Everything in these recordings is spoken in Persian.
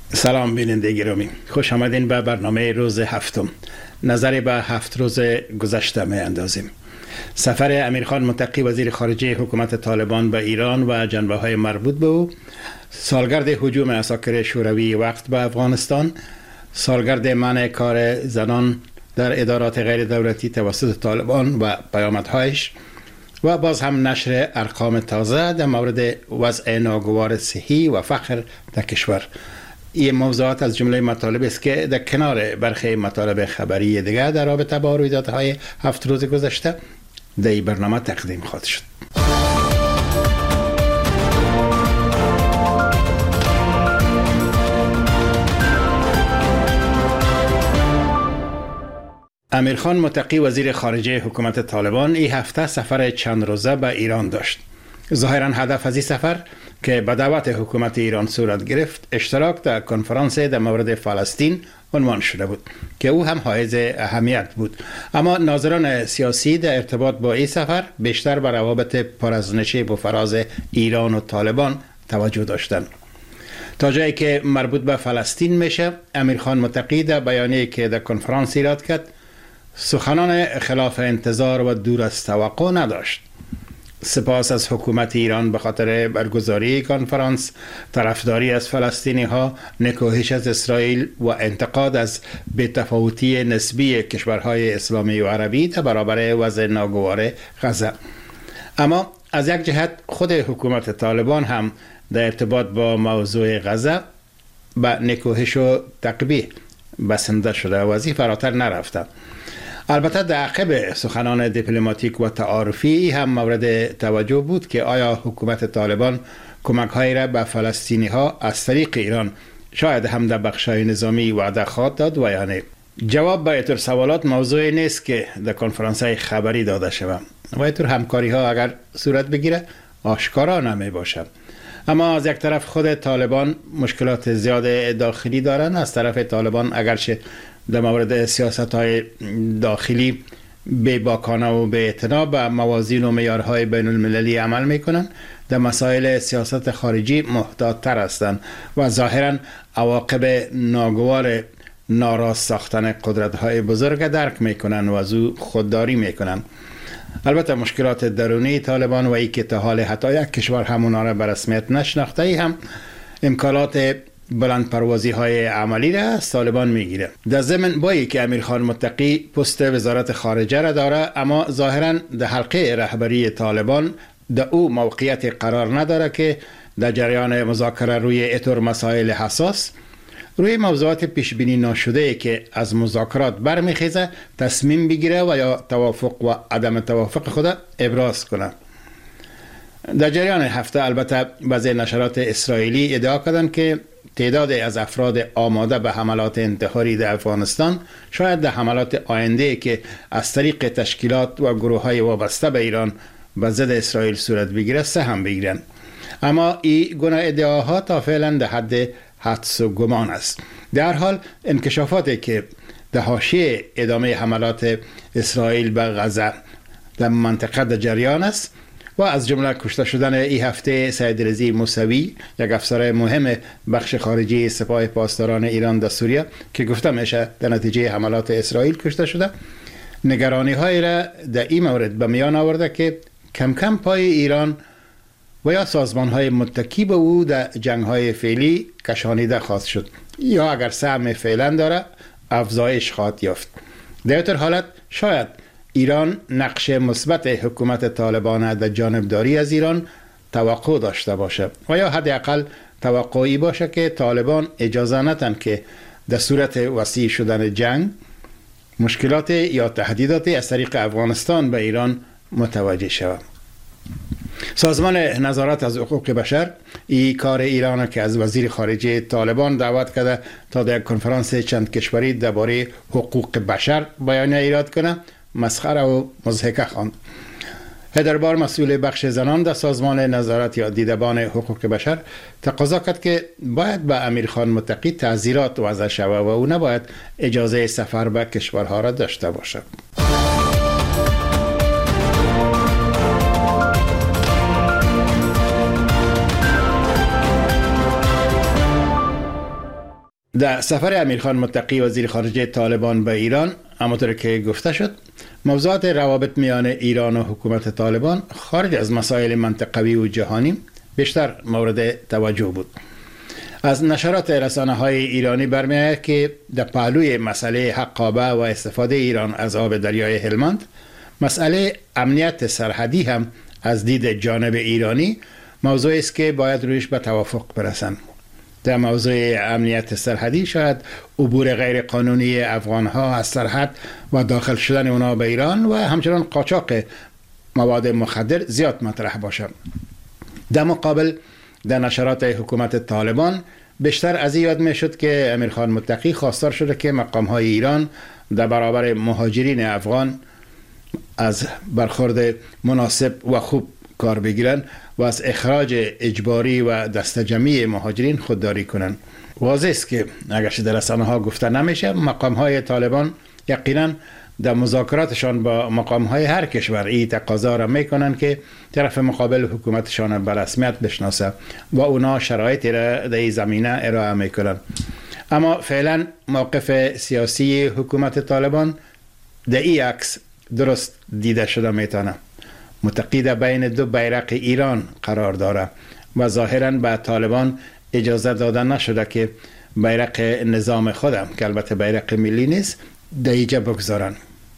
سلام بیننده گرامی، خوش آمدین به برنامه روز هفتم. نظری به 7 روز گذشته می اندازیم. سفر امیرخان متقی وزیر خارجه حکومت طالبان به ایران و جنبه های مربوط به او، سالگرد هجوم عساکر شوروی وقت به افغانستان، سالگرد منع کار زنان در ادارات غیر دولتی توسط طالبان و پیامدهایش و باز هم نشر ارقام تازه در مورد وضع ناگوار صحی و فقر در کشور. این موضوعات از جمله مطالب است که در کنار برخی مطالب خبری دیگر در رابطه با رویدادهای 7 روز گذشته در این برنامه تقدیم خواهد شد. امیرخان متقی وزیر خارجه حکومت طالبان این هفته سفر چند روزه به ایران داشت. ظاهرا هدف از این سفر که به دعوت حکومت ایران صورت گرفت، اشتراک در کنفرانس در مورد فلسطین عنوان شده بود که او هم حائز اهمیت بود. اما ناظران سیاسی در ارتباط با این سفر بیشتر به روابط پر از نشیب و فراز ایران و طالبان توجه داشتند. تا جایی که مربوط به فلسطین میشه، امیرخان متقی در بیانیه‌ای که در کنفرانس ایراد کرد سخنان خلاف انتظار و دور از توقع نداشت. سپاس از حکومت ایران به خاطر برگزاری کنفرانس، طرفداری از فلسطینی ها، نکوهش از اسرائیل و انتقاد از بی‌تفاوتی نسبی کشورهای اسلامی و عربی در برابر وضع ناگوار غزه. اما از یک جهت خود حکومت طالبان هم در ارتباط با موضوع غزه به نکوهش و تقبیح بسنده شده و از این فراتر نرفته. البته در عقب سخنان دیپلماتیک و تعارفی هم مورد توجه بود که آیا حکومت طالبان کمک‌هایی را به فلسطینی ها از طریق ایران شاید هم در بخش‌های نظامی وعده خواهد داد و یا نه. جواب به اینطور سوالات موضوعی نیست که در کنفرانس‌های خبری داده شود و اینطور همکاری ها اگر صورت بگیره آشکارا نمی باشد. اما از یک طرف خود طالبان مشکلات زیاد داخلی دارند. از طرف طالبان اگرچه در مورد سیاست‌های داخلی بی‌باکانه و بی‌اعتنا به موازین و معیارهای بین المللی عمل می‌کنند، در مسائل سیاست خارجی محتاط‌تر هستند و ظاهراً عواقب ناگوار ناراست ساختن قدرت‌های بزرگ درک می‌کنند و از او خودداری می‌کنند. البته مشکلات درونی طالبان و ای که تا حال حتی یک کشور همونا را به رسمیت نشناخته ای هم امکانات بلند پروازی های عملی را از طالبان میگیره. در ضمن با که امیرخان متقی پست وزارت خارجه را داره، اما ظاهرا در حلقه رهبری طالبان در او موقعیت قرار نداره که در جریان مذاکره روی اینطور مسائل حساس، روی موضوعات پیش بینی ناشده که از مذاکرات برمیخیزه تصمیم بگیره و یا توافق و عدم توافق خود ابراز کنه. در جریان هفته البته بعضی نشرات اسرائیلی ادعا کردند که تعداد از افراد آماده به حملات انتحاری در افغانستان شاید در حملات آینده که از طریق تشکیلات و گروه‌های وابسته به ایران به ضد اسرائیل صورت بگیره سهم بگیرند. اما این گونه ادعاها تا فعلا در حد حدس و گمان است. در حال انکشافاتی که در حاشیه ادامه حملات اسرائیل به غزه در منطقه در جریان است و از جمله کشته شدن این هفته سید رضا موسوی، یک افسر مهم بخش خارجی سپاه پاسداران ایران در سوریه که گفته میشه در نتیجه حملات اسرائیل کشته شده، نگرانی های را در این مورد به میان آورده که کم کم پای ایران و یا سازمان های متکی به او در جنگ های فعلی کشانیده خواهد شد یا اگر سهم فعلا داره افزایش خواهد یافت. در این حالت شاید ایران نقش مثبت حکومت طالبان در جانبداری از ایران توقع داشته باشه و یا حداقل توقعی باشه که طالبان اجازه ندن که در صورت وسیع شدن جنگ مشکلات یا تهدیدات از طریق افغانستان به ایران متوجه شود. سازمان نظارت از حقوق بشر این کار ایران که از وزیر خارجه طالبان دعوت کرده تا در کنفرانس چند کشوری درباره حقوق بشر بیانیه ایراد کنه، مسخره و مضحکه خواند. هدربار مسئول بخش زنان در سازمان نظارت یا دیدبان حقوق بشر تقاضا کرد که باید به امیرخان متقی تعزیرات وضع شود و او نباید اجازه سفر به کشورها را داشته باشد. در سفر امیرخان متقی وزیر خارجه طالبان به ایران، همونطور که گفته شد، موضوعات روابط میان ایران و حکومت طالبان خارج از مسائل منطقوی و جهانی بیشتر مورد توجه بود. از نشرات رسانه‌های ایرانی برمی‌آید که در پهلوی مسئله حقابه و استفاده ایران از آب دریای هلمند، مسئله امنیت سرحدی هم از دید جانب ایرانی موضوعی است که باید رویش به توافق برسند. در موضوع امنیت سرحدی شاید عبور غیر قانونی افغان‌ها از سرحد و داخل شدن اونا به ایران و همچنان قاچاق مواد مخدر زیاد مطرح باشد. در مقابل در نشرات حکومت طالبان بیشتر از این یاد می شد که امیرخان متقی خواستار شده که مقام‌های ایران در برابر مهاجرین افغان از برخورد مناسب و خوب کار بگیرن و از اخراج اجباری و دستجمعی مهاجرین خودداری کنند. واضح است که اگرچه در رسانه‌ها گفته نمیشه، مقام‌های طالبان یقینا در مذاکراتشان با مقام‌های هر کشور این تقاضا را میکنند که طرف مقابل حکومتشان به رسمیت بشناسه و اونا شرایطی را در این زمینه ارائه میکنند. اما فعلا موقف سیاسی حکومت طالبان در این عکس درست دیده شده میتونه. متقی در بین دو بیرق ایران قرار داره و ظاهراً به طالبان اجازه داده نشده که بیرق نظام خودم که البته بیرق ملی نیست در اینجا بگذارن.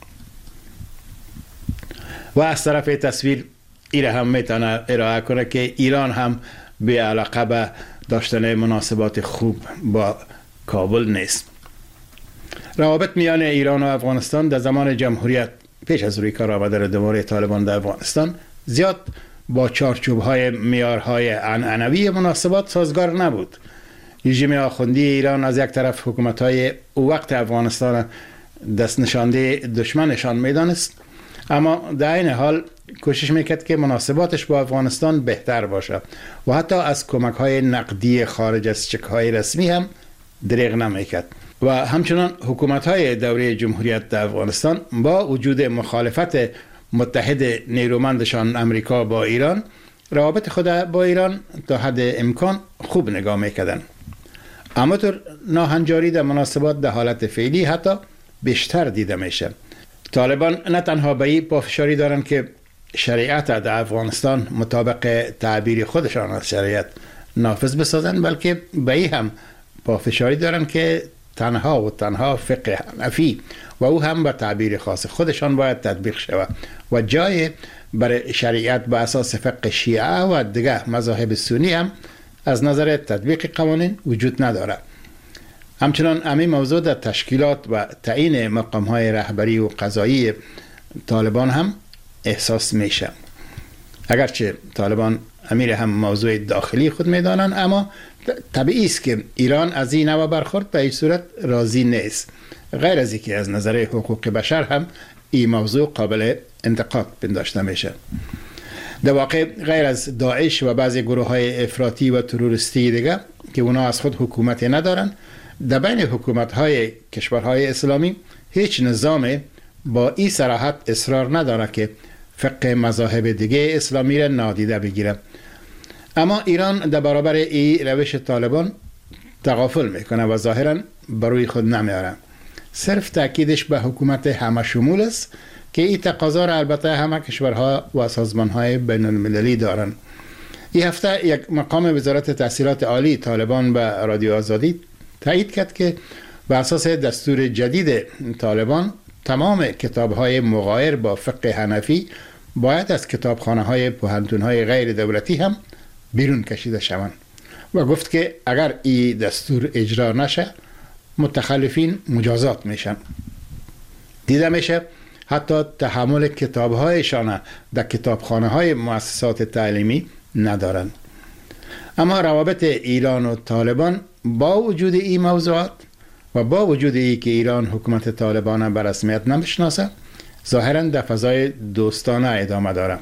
و از طرف تصویر ایره هم میتونه ارائه کنه که ایران هم به علاقه به داشتن مناسبات خوب با کابل نیست. روابط میان ایران و افغانستان در زمان جمهوریت پیش از روی کار آمده دوره طالبان در افغانستان زیاد با چارچوب‌های معیارهای عنعنوی مناسبات سازگار نبود. رژیم آخوندی ایران از یک طرف حکومت‌های او وقت افغانستان دست نشانده دشمنشان میدانست، اما در این حال کوشش میکرد که مناسباتش با افغانستان بهتر باشه و حتی از کمک‌های نقدی خارج از چک‌های رسمی هم دریغ نمیکرد. و همچنان حکومت‌های دوره جمهوریت در افغانستان با وجود مخالفت متحد نیرومندشان امریکا با ایران، روابط خود با ایران تا حد امکان خوب نگاه میکردن. اما طور ناهنجاری در مناسبات در حالت فعلی حتی بیشتر دیده میشه. طالبان نه تنها به این پافشاری دارن که شریعت در افغانستان مطابق تعبیر خودشان از شریعت نافذ بسازن، بلکه به این هم پافشاری دارن که تنها فقه حنفی و او هم به تعبیر خاص خودشان باید تطبیق شود و جای برای شریعت به اساس فقه شیعه و دیگه مذاهب سنی هم از نظر تطبیق قوانین وجود نداره. همچنان همین موضوع در تشکیلات و تعیین مقام‌های رهبری و قضایی طالبان هم احساس میشه. اگرچه طالبان امیر هم موضوع داخلی خود میدانند، اما طبیعی است که ایران از این نوع برخورد به این صورت راضی نیست. غیر از اینکه از نظر حقوق بشر هم این موضوع قابل انتقاد پنداشته میشه. در واقع غیر از داعش و بعضی گروه‌های افراطی و تروریستی دیگه که اونا از خود حکومتی ندارن، در بین حکومت‌های کشورهای اسلامی هیچ نظام با این صراحت اصرار نداره که فقه مذاهب دیگه اسلامی را نادیده بگیره. اما ایران در برابر این روش طالبان تغافل میکنه و ظاهرا بروی خود نمیاره. صرف تاکیدش به حکومت همه شمول است که این تقاضا را البته همه کشورها و سازمانهای بین المللی دارن. این هفته یک مقام وزارت تحصیلات عالی طالبان به رادیو آزادی تایید کرد که به اساس دستور جدید طالبان تمام کتاب‌های مغایر با فقه حنفی باید از کتابخانه‌های پوهنتون‌های غیر دولتی هم بیرون کشیده شوند و گفت که اگر این دستور اجرا نشه متخلفین مجازات میشن. دیده میشه حتی تحمل کتاب‌هایشان در کتابخانه‌های مؤسسات تعلیمی ندارند. اما روابط ایران و طالبان با وجود این موضوعات و با وجود این که ایران حکومت طالبان به رسمیت نمیشناسه، ظاهراً در فضای دوستانه ادامه داره.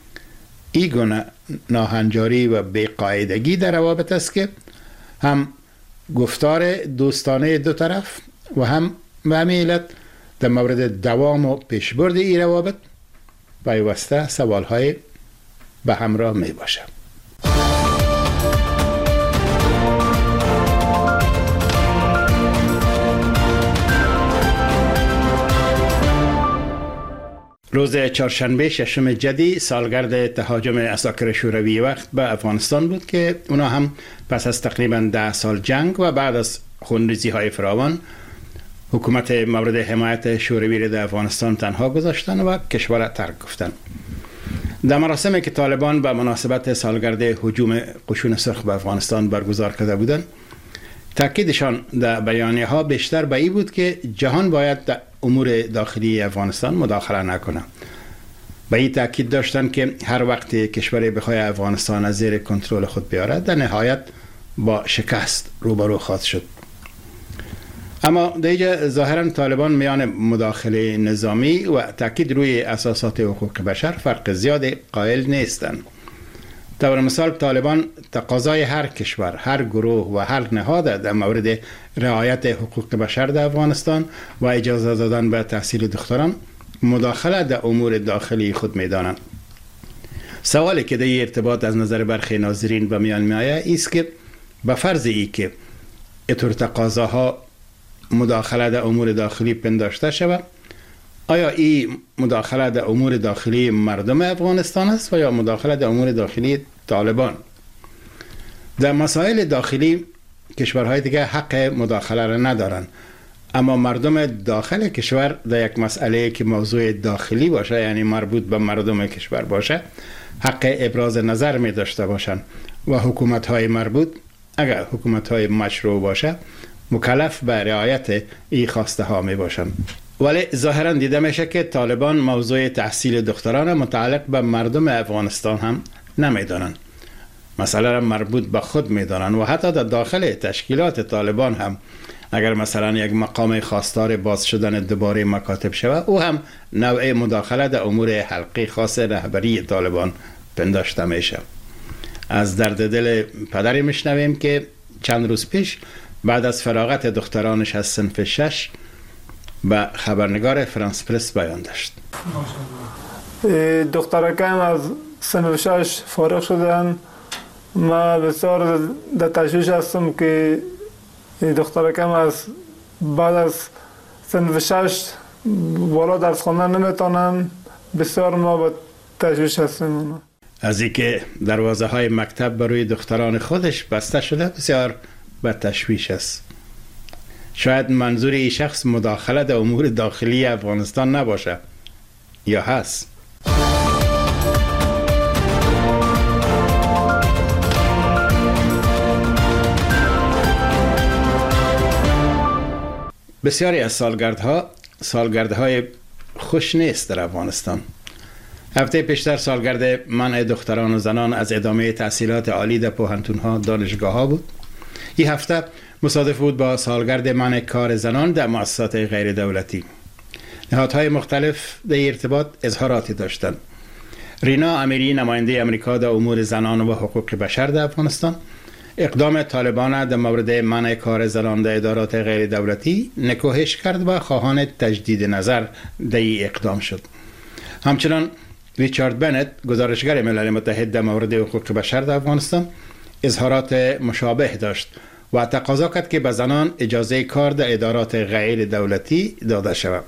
این گونه ناهنجاری و بی‌قاعدگی در روابط است که هم گفتار دوستانه دو طرف و هم به همین علت در مورد دوام و پیشبرد این روابط پیوسته سوالهای به همراه می باشه. روز چهارشنبه ششم جدی سالگرد تهاجم عساکر شوروی وقت به افغانستان بود که اونا هم پس از تقریبا 10 سال جنگ و بعد از خونریزی های فراوان حکومت مورد حمایت شوروی را در افغانستان تنها گذاشتن و کشور را ترک گفتن. در مراسمی که طالبان به مناسبت سالگرد هجوم قشون سرخ به افغانستان برگزار کرده بودند، تاکیدشان در بیانیه ها بیشتر به این بود که جهان باید در امور داخلی افغانستان مداخله نکنه. به این تاکید داشتند که هر وقت کشوری بخواد افغانستان از زیر کنترل خود بیاره در نهایت با شکست روبرو خواهد شد. اما در اینجا ظاهرا طالبان میان مداخله نظامی و تاکید روی اساسات حقوق بشر فرق زیاد قائل نیستند. طور مثال طالبان تقاضای هر کشور، هر گروه و هر نهاد در مورد رعایت حقوق بشر در افغانستان و اجازه دادن به تحصیل دختران مداخله در امور داخلی خود میدانند. سوالی که در ارتباط از نظر برخی ناظرین به میان میآید است که به فرض ای که اینطور تقاضاها مداخله در امور داخلی پنداشته شود، آیا این مداخله در امور داخلی مردم افغانستان است و یا مداخله در امور داخلی طالبان؟ در مسائل داخلی کشورهای دیگه حق مداخله را ندارند، اما مردم داخل کشور در یک مسئله که موضوع داخلی باشه، یعنی مربوط به مردم کشور باشه، حق ابراز نظر می داشته باشند و حکومت‌های مربوط اگر حکومت‌های مشروع باشه مکلف به رعایت این خواسته ها می باشند. ولی ظاهرا دیده میشه که طالبان موضوع تحصیل دختران متعلق به مردم افغانستان هم نمیدانند. مسئله را مربوط به خود میدانند و حتی در داخل تشکیلات طالبان هم اگر مثلا یک مقام خواستار باز شدن دوباره مکاتب شود، او هم نوع مداخله در امور حلقه خاص رهبری طالبان پنداشته میشه. از درد دل پدری میشنویم که چند روز پیش بعد از فراغت دخترانش از صنف 6 به خبرنگار فرانس پرس بیان داشت. دخترکم از صنف 6 فارغ شدن. من بسیار در تشویش هستم که دخترکم از بعد از صنف 6 بالا درس خواندن نمیتونن. بسیار ما به تشویش هستیم. از اینکه دروازه های مکتب برای دختران خودش بسته شده بسیار به تشویش است. شاید منظور این شخص مداخله در امور داخلی افغانستان نباشه، یا هست؟ بسیاری از سالگردهای خوش نیست در افغانستان. هفته پیشتر سالگرد منع دختران و زنان از ادامه تحصیلات عالی در پوهنتون‌ها، دانشگاه‌ها بود. این هفته مصادف بود با سالگرد منع کار زنان در مؤسسات غیر دولتی. نهادهای مختلف در ارتباط اظهاراتی داشتند. رینا امیری، نماینده امریکا در امور زنان و حقوق بشر در افغانستان، اقدام طالبان در مورد منع کار زنان در ادارات غیر دولتی نکوهش کرد و خواهان تجدید نظر در این اقدام شد. همچنان ریچارد بنت، گزارشگر ملل متحد در مورد حقوق بشر در افغانستان، اظهارات مشابه داشت و تقاضا کرد که به زنان اجازه کار در ادارات غیر دولتی داده شود.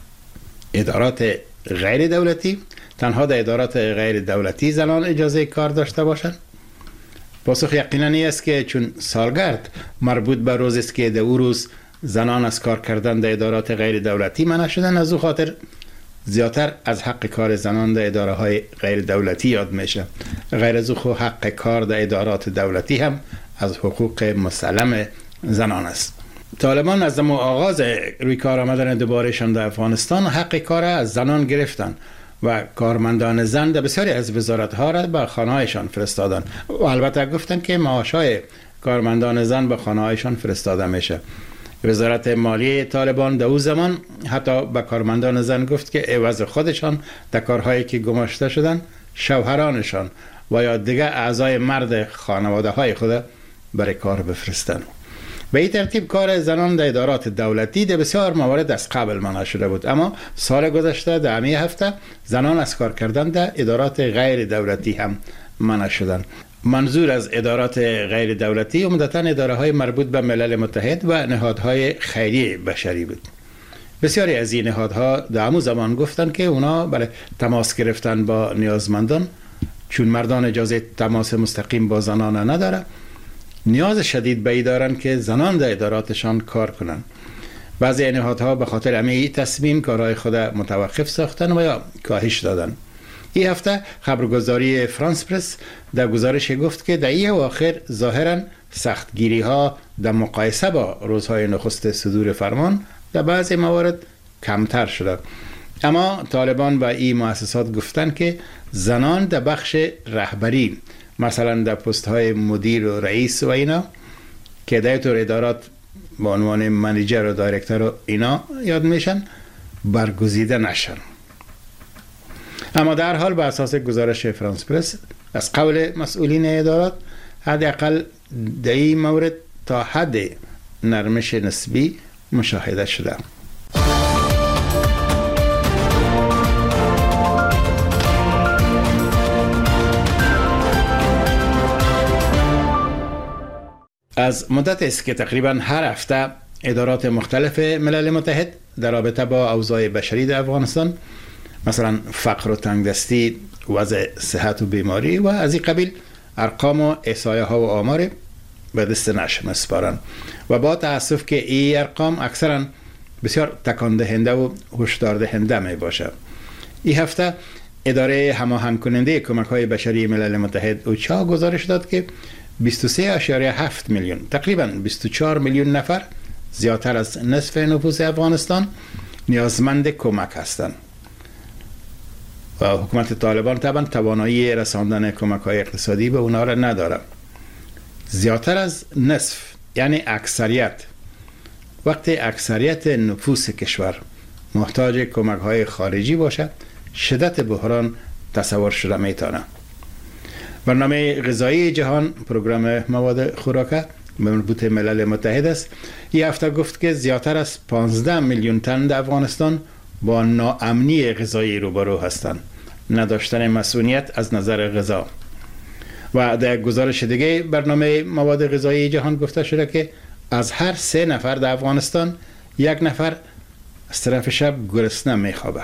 ادارات غیر دولتی؟ تنها در ادارات غیر دولتی زنان اجازه کار داشته باشند؟ پاسخ یقینا این است که چون سالگرد مربوط به روزی است که در او روز زنان از کار کردن در ادارات غیر دولتی منع شدن، از او خاطر زیادتر از حق کار زنان در اداره های غیر دولتی یاد میشه. غیر از او حق کار در ادارات دولتی هم از حقوق مسلم زنان است. طالبان از آغاز روی کار آمدن دوبارهشان در افغانستان حق کار از زنان گرفتن و کارمندان زن در بسیاری از وزارت‌ها را به خانه‌هایشان فرستادن و البته گفتن که معاش‌های کارمندان زن به خانه‌هایشان فرستاده میشه. وزارت مالی طالبان در اون زمان حتی به کارمندان زن گفت که عوض خودشان در کارهایی که گماشته شدن شوهرانشان و یا دیگر اعضای مرد خانواده های خود برای کار بفرستن. به این ترتیب کار زنان در ادارات دولتی در بسیار موارد از قبل منع شده بود، اما سال گذشته در همین هفته زنان از کار کردن در ادارات غیر دولتی هم منع شدند. منظور از ادارات غیر دولتی عمدتاً اداره های مربوط به ملل متحد و نهادهای خیریه بشری بود. بسیاری از این نهادها در همون زمان گفتن که اونا برای تماس گرفتن با نیازمندان، چون مردان اجازه تماس مستقیم با زنان نداره، نیاز شدید به ای دارن که زنان در اداراتشان کار کنن. بعضی نهادها به خاطر همین تصمیم کارهای خود متوقف ساختن و یا کاهش دادن. این هفته خبرگزاری فرانس پرس در گزارش گفت که در این اواخر ظاهرا سختگیری ها در مقایسه با روزهای نخست صدور فرمان در بعضی موارد کمتر شده. اما طالبان و این مؤسسات گفتن که زنان در بخش رهبری، مثلا در پست های مدیر و رئیس و اینا که در طور ادارات با عنوان منیجر و دایرکتور و اینا یاد میشن، برگزیده نشن. اما در حال به اساس گزارش فرانس پرس از قول مسئولین ادارات حداقل در این مورد تا حد نرمش نسبی مشاهده شده. از مدت است که تقریبا هر هفته ادارات مختلف ملل متحد در رابطه با اوضاع بشری در افغانستان، مثلا فقر و تنگدستی، وضع صحت و بیماری و از این قبیل ارقام و احصایه ها و آمار به دست نشر می‌سپارند و با تأسف که این ارقام اکثرا بسیار تکان دهنده و هشدار دهنده می باشه. این هفته اداره هماهنگ کننده کمک‌های بشری ملل متحد اوچا گزارش داد که 23.7 میلیون، تقریبا 24 میلیون نفر، زیادتر از نصف نفوس افغانستان، نیازمند کمک هستند. و حکومت طالبان طبعا توانایی رساندن کمک‌های اقتصادی به اونا را نداره. زیادتر از نصف یعنی اکثریت. وقتی اکثریت نفوس کشور محتاج کمک‌های خارجی باشه، شدت بحران تصور شده میتونه. برنامه غذایی جهان، پروگرام مواد خوراک مربوط ملل متحد است، این هفته گفت که زیادتر از 15 میلیون تن در افغانستان با ناامنی غذایی روبرو هستند، نداشتن مسئولیت از نظر غذا. و در گزارش دیگه برنامه مواد غذایی جهان گفته شده که از هر 3 نفر در افغانستان 1 نفر از طرف شب گرسنه میخوابه.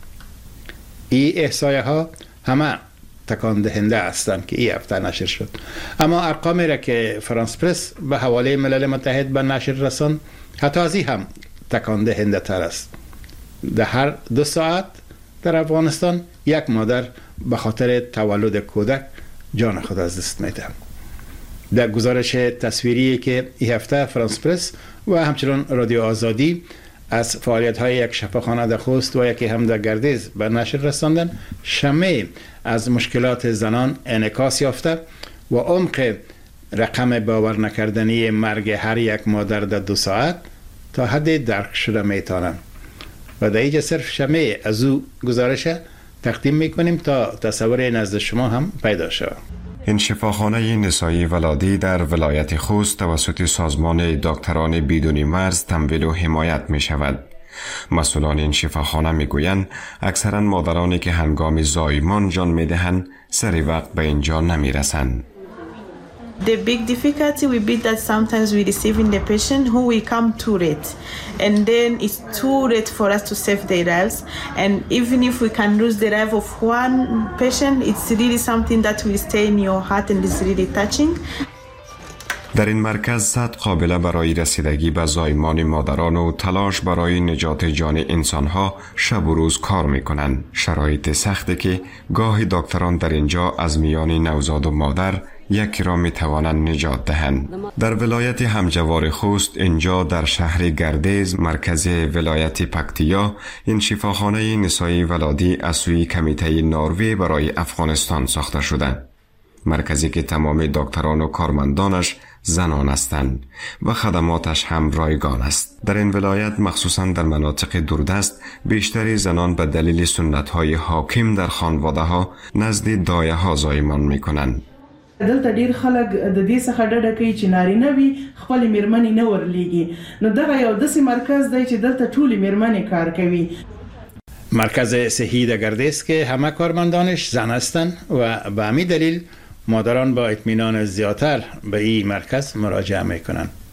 این احصایه ها همه تکان دهنده هستند که این هفته نشر شد. اما ارقامی را که فرانس پرس به حواله ملل متحد به نشر رساند حتی از این هم تکان دهنده تر است. در هر 2 ساعت در افغانستان 1 مادر به خاطر تولد کودک جان خود از دست میده. در گزارش تصویری که این هفته فرانس پرس و همچنین رادیو آزادی از فعالیت‌های یک شفاخانه در خوست و یکی هم در گردیز به نشر رساندن، شمه از مشکلات زنان انعکاس یافته و عمق رقم باور نکردنی مرگ هر 1 مادر در 2 ساعت تا حد درک شده میتونه. و در اینجا صرف شمه از او گزارش تقدیم میکنیم تا تصور نزد شما هم پیدا شود. این شفاخانه نسایی ولادی در ولایت خوست توسط سازمان دکتران بدون مرز تمویل و حمایت می شود. مسئولان این شفاخانه می گویند اکثرا مادرانی که هنگام زایمان جان می دهند سری وقت به اینجا نمی رسند. The big difficulty will be that sometimes we receiving the patient who will come too late, and then it's too late for us to save their lives. And even if we can lose the life of one patient, it's really something that will stay in your heart and is really touching. در این مرکز 100 قابله برای رسیدگی به زایمان مادران و تلاش برای نجات جان انسانها شب و روز کار میکنند. شرایط سختی که گاهی دکتران در اینجا از میان نوزاد و مادر یکی را می توانند نجات دهند. در ولایت همجوار خوست، اینجا در شهر گردیز مرکز ولایت پکتیا، این شفاخانه نسایی ولادی از سوی کمیته نروژ برای افغانستان ساخته شده. مرکزی که تمام دکتران و کارمندانش زنان هستند و خدماتش هم رایگان است. در این ولایت مخصوصا در مناطق دوردست بیشتری زنان به دلیل سنت‌های حاکم در خانواده‌ها نزد دایه‌ها زایمان می‌کنند. دلته ډیر خلک د دې څخه ډډه کوي چې نارینه وي خپل میرمنې نه ورلیږي. نو دغه یو داسې مرکز دی چې دلته ټولې میرمنې کار کوي. مرکز صحی در گردیز که همه کارمندانش زن هستند و به همین دلیل مادران با اطمینان زیادتر به این مرکز مراجعه میکنند.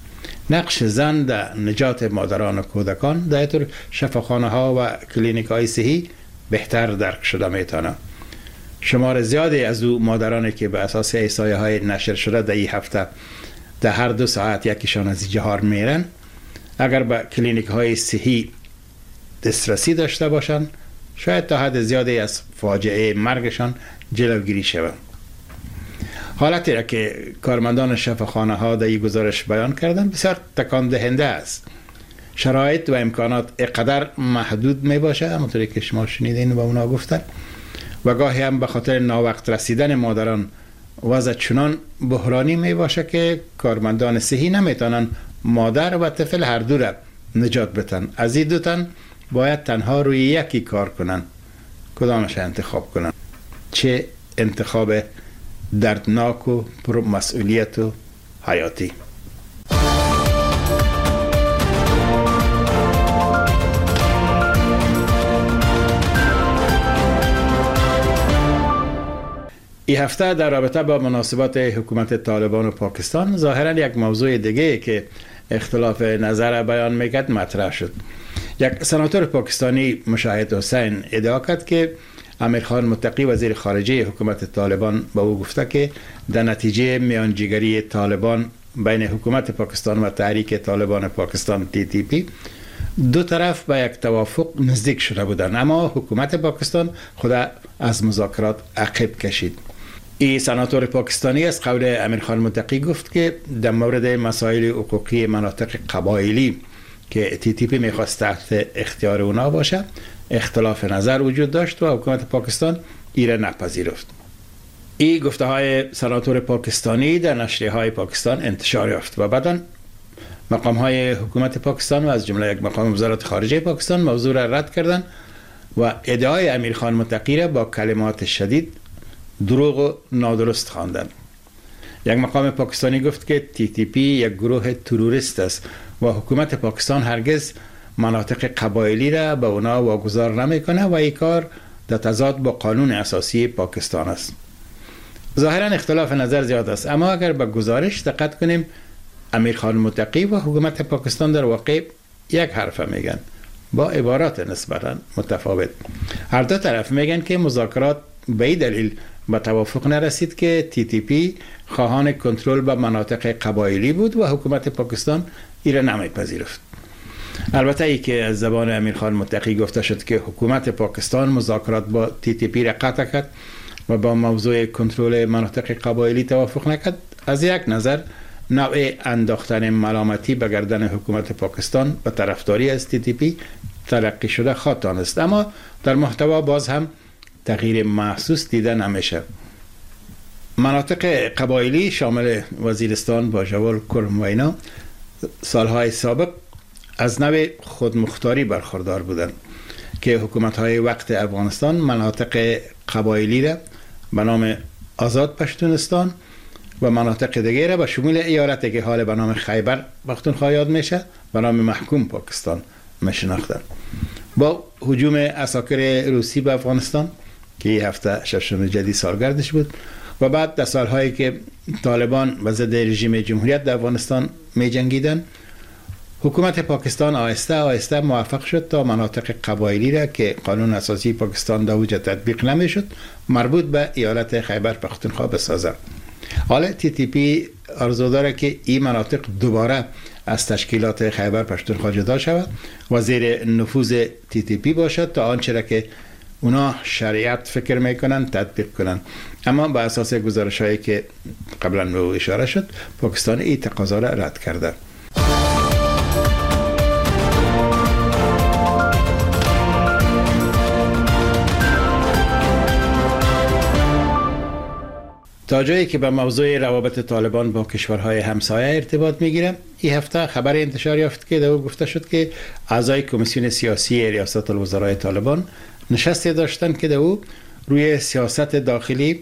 نقش زن در نجات مادران و کودکان در طور شفاخانه ها و کلینیک های صحی بهتر درک شده میتونه. شمار زیادی از او مادرانی که به اساس احصایه های نشر شده در این هفته در هر 2 ساعت یکیشان از جهار میرن، اگر به کلینیک های صحی دسترسی داشته باشند شاید تا حد زیادی از فاجعه مرگشان جلوگیری شود. حالتی را که کارمندان شفاخانه ها در این گزارش بیان کردن بسیار تکان دهنده است. شرایط و امکانات اقدر محدود می باشه، همونطوری که شما شنیدین و اونا گفتن، و گاهی هم به خاطر ناوقت رسیدن مادران وضع چنان بحرانی می باشه که کارمندان صحی نمیتونن مادر و طفل هر دو را نجات بدن. از این 2 تن باید تنها روی یکی کار کنن. کدامش انتخاب کنن؟ چه انتخاب دردناک و پر مسئولیت و حیاتی. این هفته در رابطه با مناسبات حکومت طالبان و پاکستان ظاهرا یک موضوع دیگه که اختلاف نظر بیان میکرد مطرح شد. یک سناتور پاکستانی مشاهد حسین ادعا کرد که امیرخان متقی وزیر خارجه حکومت طالبان با او گفته که در نتیجه میانجیگری طالبان بین حکومت پاکستان و تحریک طالبان پاکستان TTP 2 طرف به یک توافق نزدیک شده بودند، اما حکومت پاکستان خود از مذاکرات عقب کشید. این سناتور پاکستانی از قول امیرخان متقی گفت که در مورد مسائل حقوقی مناطق قبایلی که TTP میخواست تحت اختیار اونا باشه اختلاف نظر وجود داشت و حکومت پاکستان ایره نپذیرفت. این گفته های سناتور پاکستانی در نشریه های پاکستان انتشار یافت و بعداً مقام های حکومت پاکستان و از جمله یک مقام وزارت خارجه پاکستان موضوع را رد کردند و ادعای امیرخان متقی را با کلمات شدید دروغ و نادرست خواندند. یک مقام پاکستانی گفت که TTP یک گروه تروریست است و حکومت پاکستان هرگز مناطق قبایلی را به اونا واگذار نمیکنه و این کار در تضاد با قانون اساسی پاکستان است. ظاهرا اختلاف نظر زیاد است، اما اگر به گزارش دقت کنیم امیرخان متقی و حکومت پاکستان در واقع یک حرف میگن با عبارات نسبتا متفاوت. هر 2 طرف میگن که مذاکرات به این دلیل به توافق نرسید که TTP خواهان کنترل به مناطق قبایلی بود و حکومت پاکستان ایره نمیپذیرفت. البته ای که از زبان امیرخان متقی گفته شد که حکومت پاکستان مذاکرات با TTP را قطع کرد و با موضوع کنترل مناطق قبایلی توافق نکرد، از یک نظر نوع انداختن ملامتی به گردن حکومت پاکستان و طرفداری از TTP تلقی شده خاطر است، اما در محتوا باز هم تغییر محسوس دیده نمیشه. مناطق قبایلی شامل وزیرستان، باجوال، کرم و اینا سالهای سابق از نوع خودمختاری برخوردار بودند که حکومت‌های وقت افغانستان مناطق قبایلی را به نام آزاد پشتونستان و مناطق دیگر را به شمول ایالتی که حال به نام خیبر پختونخوا یاد میشه به نام محکوم پاکستان میشناختند. با هجوم عساکر روسی به افغانستان که این هفته 6 جدی سالگردش بود و بعد در سالهایی که طالبان به ضد رژیم جمهوریت در افغانستان می جنگیدن، حکومت پاکستان آهسته آهسته موفق شد تا مناطق قبایلی را که قانون اساسی پاکستان در اوج تطبیق نمیشد مربوط به ایالت خیبر پختونخوا بسازد. حالا TTP آرزو داره که این مناطق دوباره از تشکیلات خیبر پختونخوا جدا شود و زیر نفوذ TTP باشد تا آنچه را که اونا شریعت فکر میکنن تطبیق کنن. اما به اساس گزارش‌هایی که قبلا به او اشاره شد پاکستان این تقاضا را رد کرده. تا جایی که به موضوع روابط طالبان با کشورهای همسایه ارتباط میگیره، این هفته خبر انتشار یافت که در او گفته شد که اعضای کمیسیون سیاسی ریاست الوزرای طالبان نشستی داشتند که در او روی سیاست داخلی،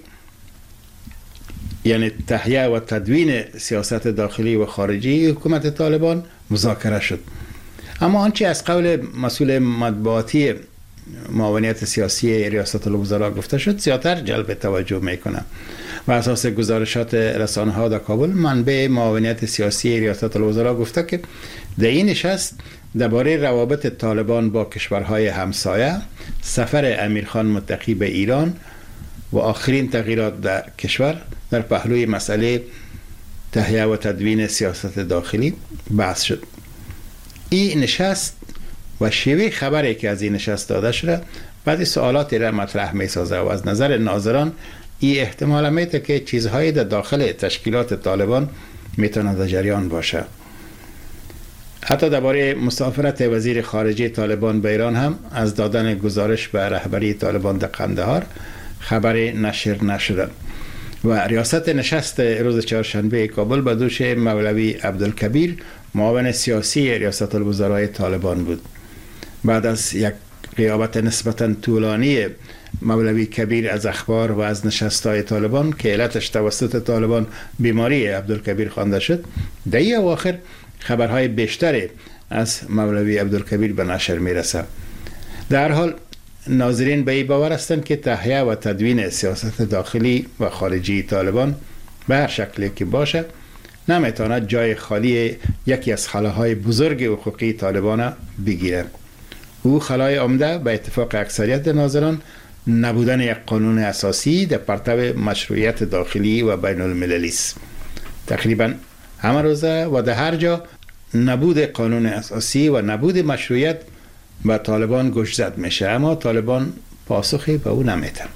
یعنی تهیه و تدوین سیاست داخلی و خارجی حکومت طالبان مذاکره شد. اما آنچه از قول مسئول مطبوعاتی معاونیت سیاسی ریاست الوزراء گفته شد زیادتر جلب توجه میکنه و اساس گزارشات رسانه‌ها در کابل، منبع معاونیت سیاسی ریاست الوزراء گفته که در این نشست درباره روابط طالبان با کشورهای همسایه، سفر امیرخان متقی به ایران و آخرین تغییرات در کشور در پهلوی مسئله تهیه و تدوین سیاست داخلی بحث شد. این نشست و شیوه خبری که از این نشست داده شده بعضی سوالاتی را مطرح می سازه و از نظر ناظران این احتمال میده که چیزهایی در داخل تشکیلات طالبان میتونه در جریان باشه. حتی درباره مسافرت وزیر خارجه طالبان به ایران هم از دادن گزارش به رهبری طالبان در قندهار خبری نشر نشده و ریاست نشست روز چهارشنبه کابل به دوش مولوی عبدالکبیر، معاون سیاسی ریاست الوزراء طالبان بود. بعد از یک غیابت نسبتا طولانی مولوی کبیر از اخبار و از نشست‌های طالبان که علتش توسط طالبان بیماری عبدالکبیر خوانده شد، در این اواخر خبرهای بیشتری از مولوی عبدالکبیر به نشر میرسه. در حال ناظرین به این باور هستند که تهیه و تدوین سیاست داخلی و خارجی طالبان به هر شکلی که باشه نمیتواند جای خالی یکی از خلاهای بزرگ حقوقی طالبان بگیره. او خلای عمده به اتفاق اکثریت ناظران نبودن یک قانون اساسی در پرتو مشروعیت داخلی و بین المللی است. تقریبا همه روزه و در هر جا نبود قانون اساسی و نبود مشروعیت به طالبان گوش زد میشه، اما طالبان پاسخی به او نمیدن.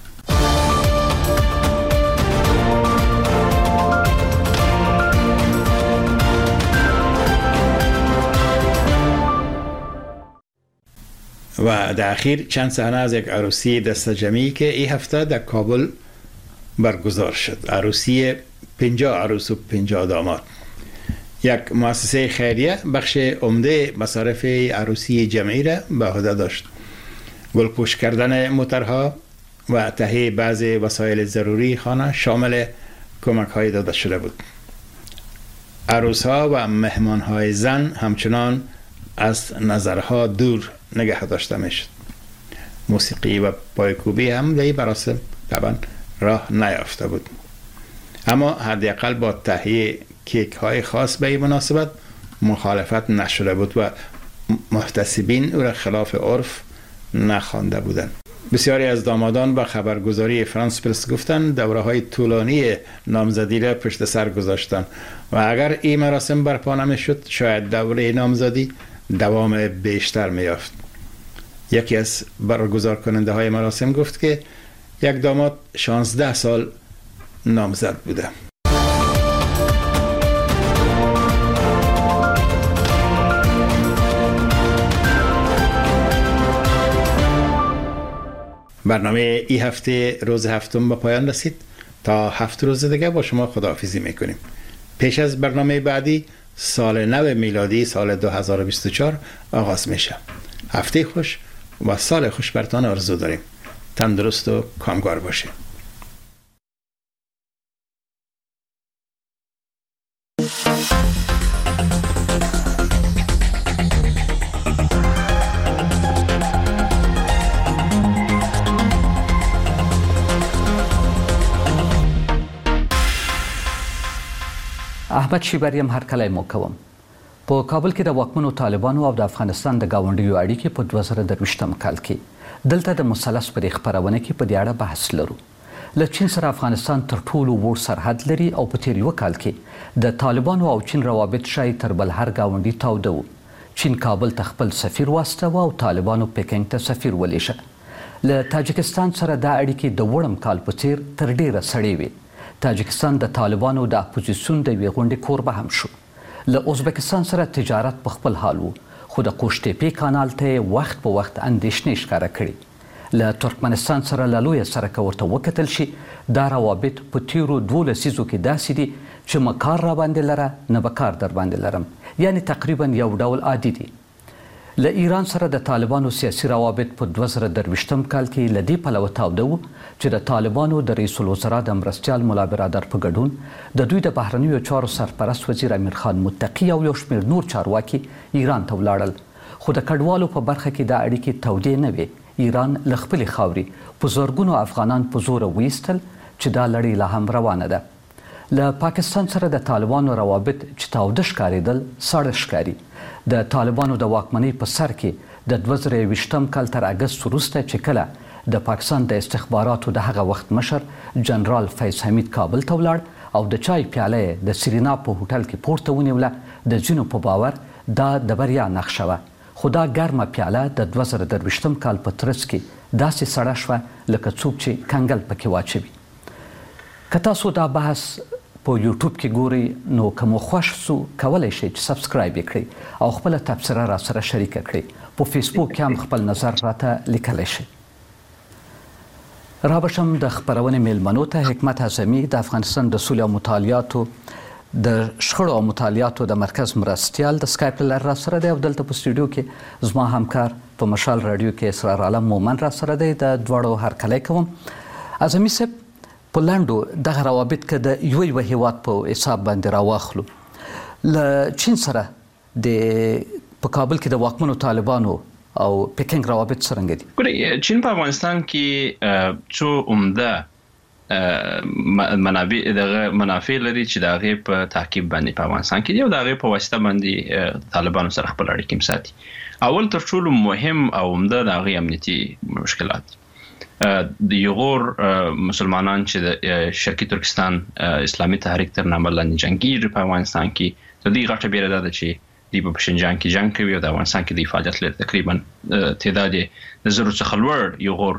و در اخیر چند صحنه از یک عروسی دست جمعی که این هفته در کابل برگزار شد. عروسی 50 عروس و 50 داماد. یک مؤسسه خیریه بخش عمده مصارف عروسی جمعی را به عهده داشت. گلپوش کردن موترها و تهیه بعضی وسایل ضروری خانه شامل کمک های داده شده بود. عروسها و مهمان های زن همچنان از نظرها دور نگه داشته میشد. موسیقی و پایکوبی هم در این مراسم طبعا راه نیافته بود، اما حداقل با تهیه کیک های خاص به این مناسبت مخالفت نشده بود و محتسبین او را خلاف عرف نخوانده بودند. بسیاری از دامادان با خبرگزاری فرانس پرس گفتند دوره های طولانی نامزدی را پشت سر گذاشتند و اگر این مراسم برپا نمیشد شاید دوره نامزدی دوام بیشتر میافت. یکی از برگزار کننده های مراسم گفت که یک داماد 16 سال نامزد بوده. برنامه این هفته روز هفتم به پایان رسید. تا 7 روز دیگه با شما خداحافظی میکنیم. پیش از برنامه بعدی سال نو میلادی سال 2024 آغاز میشه. هفته خوش و سال خوش برتان آرزو داریم. تندرست و کامگار باشید. احمد شیبری هم هرکلی مو کوم. په کابل کې د واکمنو طالبانو او د افغانستان د ګاونډیو اړیکې په 2023م کال کې دلته د مثلث پر خبرونه کې په دې اړه بحث لرو. له چین سره افغانستان تر ټولو وړ سرحد لري او په تیر یو کال کې د طالبانو او چین روابط شای تر بل هر ګاونډي تاوده وو. چین کابل ته خپل سفیر واستاوه او طالبانو پکینګ ته سفیر ولیږه. له تاجکستان سره دا اړیکې د وړم کال په څیر تر ډیره سړې وي. تاجکستان د طالبانو د اپوزیسیون د یوې غونډې کوربه هم شو. له ازبکستان سره تجارت په خپل حال وو، خو د قوشتېپې کانال ته وخت په وخت اندېښنې ښکاره کړي. له ترکمنستان سره له لویه سرکه ورته وکتل شي دا روابط په تیرو 2 لسیزو کې داسې دي چې مکار را باندې لره نه به کار در باندې لرم، یعنی تقریبا یو ډول عادي دي. له ایران سره د طالبانو سیاسي روابط په 2023م کال کې له دې پلوه تاوده وو چې د طالبانو د رئیس الوزرا د مرستیال ملا برادر په ګډون د دوی د بهرنیو چارو سرپرست وزیر امیر خان متقي او یو شمېر نور چارواکي ایران ته ولاړل، خو د کډوالو په برخه کې دا اړیکې تودې نه وې. ایران له خپلې خاورې په زرګونو افغانان په زوره ویستل، چې دا لړۍ لا هم روانه ده. له پاکستان سره د طالبانو روابط چې تاوده ښکارېدل ساړه ښکاري. د طالبانو د واکمنۍ په سر کې د 2020 کال تر اګست وروسته چې کله د پاکستان د استخباراتو د هغه وخت مشر جنرال فیض حمید کابل ته ولاړ او د چای پیاله د سرینا په هوټل کې پورته ونیوله. د ځینو په باور دا د بریا نښه وه، خو دا ګرمه پیاله د 2023 کال په ترڅ کې داسې سړه شوه لکه څوک چې کنګل پکې واچوي. که تاسو دا بحث په یوټیوب کې ګورئ نو که مو خوښ سو کولی شئ چې سبسکرایب یې کړئ او خپله تبصره راسره شریکه کړئ. په فیسبوک کې هم خپل نظر راته لیکلی شئ. رابشم د خبرونې میلمنو ته حکمت اعظمي د افغانستان د سولې او مطالعاتو د شخړو او مطالعاتو د مرکز مرستیال د سکایپ له لارې راسره دی او دلته په سټوډیو کې زما همکار په مشال رادیو کې اسرار عالم مومن راسره دی. د دواړو هرکلی کوم. اعظمي صاحب، په لنډو دغه روابط که د یوه هیواد په حساب باندې راواخلو، له چین سره په کابل کې د واکمنو طالبانو او پکینګ روابط څرنګه دي؟ ګورئ، چین په افغانستان کې څو عمده منافع لري چې د هغې په تعقیب باندې په افغانستان کې دي او د هغې په واسطه باندې طالبانو سره خپل اړیکې ساتي. اول تر ټولو مهم او عمده د هغې امنیتي مشکلات د یغور مسلمانان چې د شرقي ترکستان اسلامي تحریک تر نامه لاندې جنګیږي په افغانستان کې، د دې غټه بیره دا ده چې دی په شینجان کې جنګ کوي او د افغانستان کې د فعالیت لري. تقریبا تعداد د زرو څخه لوړ یغور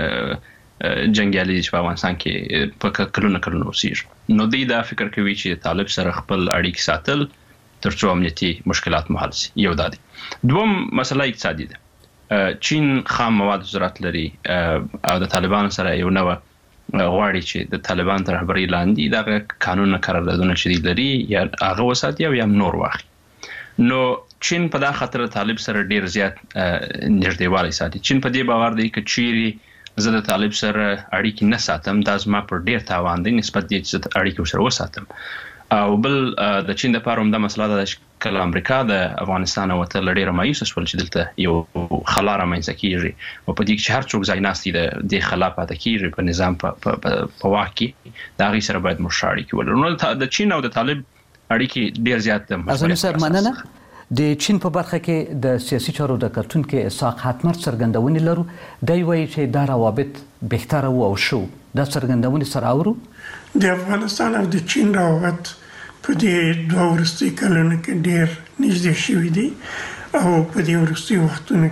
جنګیالي چې په افغانستان کې په کلونه اوسېږي. نو دوی دا فکر کوي چې طالب سره خپل اړیکې ساتل تر څو امنیتي مشکلات مو حل شي. یو دا دی. دوم مسله اقتصادي ده. چین خام مواد زراعت لري او د طالبانو سره یو نوع غواړي چې د طالبان تر رهبرۍ لاندې دغه قانون قراردادونه چې دی لري یا هغه وساتي او یا نور واخلي. نو چین په دا خاطر طالب سره ډیر زیات نږدېوالی ساتي. چین په دې باور دی که چیرې زه د طالب سره اړیکې نه ساتم دا زما پر ډیر تاوان دی نسبت دې چې زه اړیکې ورسره وساتم. او بل د چین دپاره همدا مسله ده چې کله امریکا د افغانستان وتل ډیره مایوسه شول چې دلته یو خلا رامنځته کیږي او په دې کې چې هر څوک ځای ناست دی د دې خلا پاتې کیږي په نظام په واک کې، د هغې سره باید موږ ښه اړیکې ولرو. نو د چین او د طالب اړیکې ډیر زیات اعظمي صاحب، مننه. د چین په برخه کې د سیاسي چارو د کتونکي اسحاق حتمر څرګندونې لرو. دی وایي چې دا روابط بهتره وو او شو. دا څرګندونې سره اورو. د افغانستان او د چین روابط په دې دوه وروستیو کلونو کې ډېر نږدې شوي دي او په دې وروستیو وختونو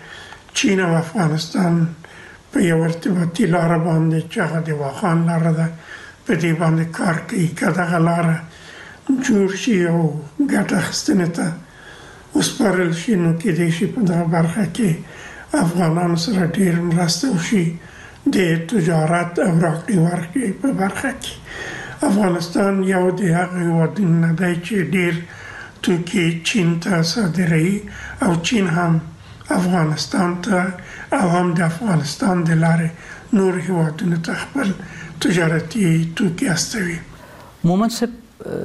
کې چین او افغانستان په یو ارتباطي لاره باندې چې هغه د واخان لاره ده په دې باندې کار کوي. که دغه لاره جوړ شي او ګټه اخیستنې ته وسپارل شي نو کېدای شي په دغه برخه کې افغانانو سره ډېر مرسته وشي د تجارت او راکړې ورکړې په برخه کې. افغانستان یو د هغه هېوادونو نه دی چې ډېر توکي چین ته صادروي او چین هم افغانستان ته او هم د افغانستان د لارې نور هېوادونو ته خپل تجارتي توکي استوي. مومن صاحب،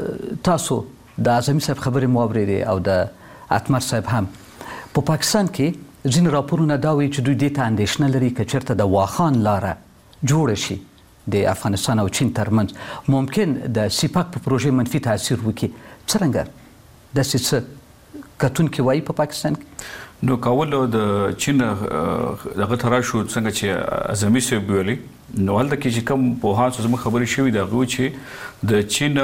تاسو د اعظمي صاحب خبرې مو اورېدې او د اتمر صاحب هم. په پاکستان کې ځینې راپورونه دا وایي چې دوی دې ته اندېښنه لري که چېرته د واخان لاره جوړه شي د افغانستان او چین ترمنځ ممکن د سیپاک په پروژې منفي تاثیر وکړي. څرنګه داسې څه کتونکي وایي په پاکستان کې؟ نو کول د چین دغه ته راشو څنګه چې اعظمي صاحب ویلي، نو هلته کې چې کوم پوهان زموږ خبرې شوي د هغوی چې د چین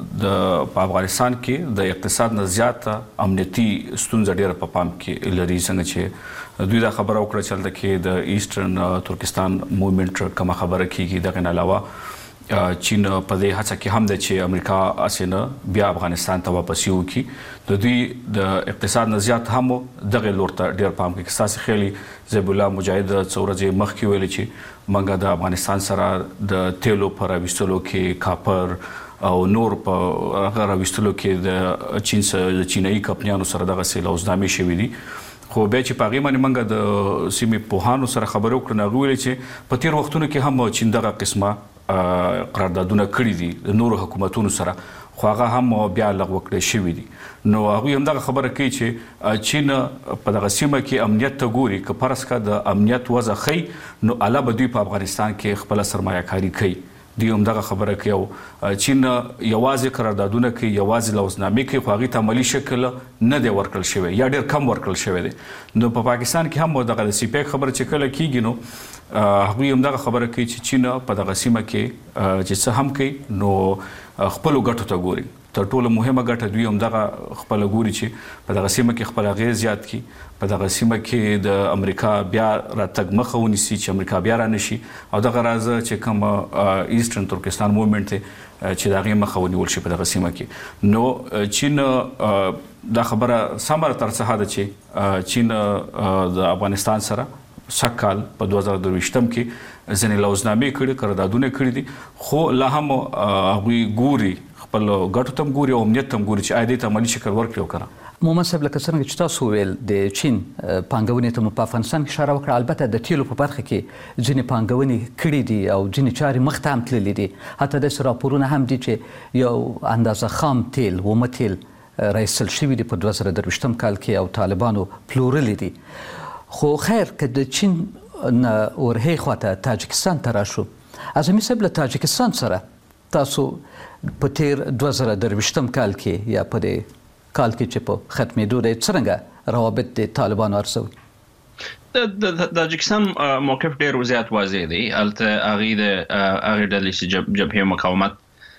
په افغانستان کې د اقتصاد نه زیاته امنیتي ستونزه ډېره په پام کې لري. څنګه چې دوی دا خبره وکړه چې هلته کې د ایسټرن ترکستان موومنټ کومه خبره کېږي. دغه نه علاوه چین په دې هڅه کې هم ده چې امریکا اسې نه بیا افغانستان ته واپسي وکړي. د دوی د اقتصاد نه زیات هم دغه لور ته ډېر پام کوي. ستاسې خیالي ضیب الله مجاهد څو ورځې مخکې ویلي چې موږ د افغانستان سره د تیلو په راویستلو کې کاپر او نور په هغه راویستلو کې د چینایي کمپنیانو سره دغسې لوزنامې شوي دي. خو بیا چې په هغې باندې موږ د سیمې پوهانو سره خبرې وکړو نو هغوی ویلي چې په تېرو وختونو کې هم چین دغه قسمه قراردادونه کړي دي د نورو حکومتونو سره، خو هغه هم بیا لغوه کړی شوي دي. نو هغوی همدغه خبره کوي چې چین په دغه سیمه کې امنیت ته ګوري. که فرض کړه د امنیت وضع ښیي نو اله به دوی په افغانستان کې خپله سرمایه کاري کوي. دی هم دغه خبره کوي او چین یوازې قراردادونه کوي یوازې لوزنامې کوي خو هغې ته عملي شکل نه دی ورکړل شوی یا ډېر کم ورکړل شوی دی نو په پاکستان کې هم دغه د سیپیک خبره چې کله کېږي نو هغوی هم دغه خبره کوي چې چین په دغه سیمه کې چې څه هم کوي نو خپلو ګټو ته ګوري تر ټولو مهمه ګټه دوی هم دغه خپله ګوري چې په دغه سیمه کې خپل اغېز زیات کړي په دغه سیمه کې د امریکا بیا راتګ مخه ونیسي چې امریکا بیا رانشي او دغه راځه چې کوم ایسټرن ترکستان موومنټ دی چې د هغې مخه ونیول شي په دغه سیمه کې نو چین دا خبره سمه ترڅه ده چې چین د افغانستان سره سږ کال په 2023 کې ځینې لوزنامې کړي قراردادونه کړي دي خو لا هم هغوی ګوري خپل ګټو ته هم ګوري او امنیت ته هم ګوري چې آیا دې ته عملي شکل ورکړي او که نه مومن صاحب لکه څرنګه چې تاسو وویل د چین پانګونې ته مو په افغانستان کې اشاره وکړه البته د تیلو په برخه کې ځینې پانګونې کړي دي او ځینې چارې مخته هم تللي دي حتی داسې راپورونه هم دي چې یو اندازه خام تیل اومه تیل راایستل شوي دي په 2023 کال کې او طالبانو پلورلي دي خو خیر که د چین نه ورهی خواته تاجکستان ته راشو اعظمي صاحب له تاجکستان سره تاسو په تیر 2023 کال کې یا په دې کال کې چې په ختمېدو دی څرنګه روابط د طالبانو ارزوي د تاجکستان موقف ډېر زیات واضح دی هلته هغې ډلې چې جبهې مقاومت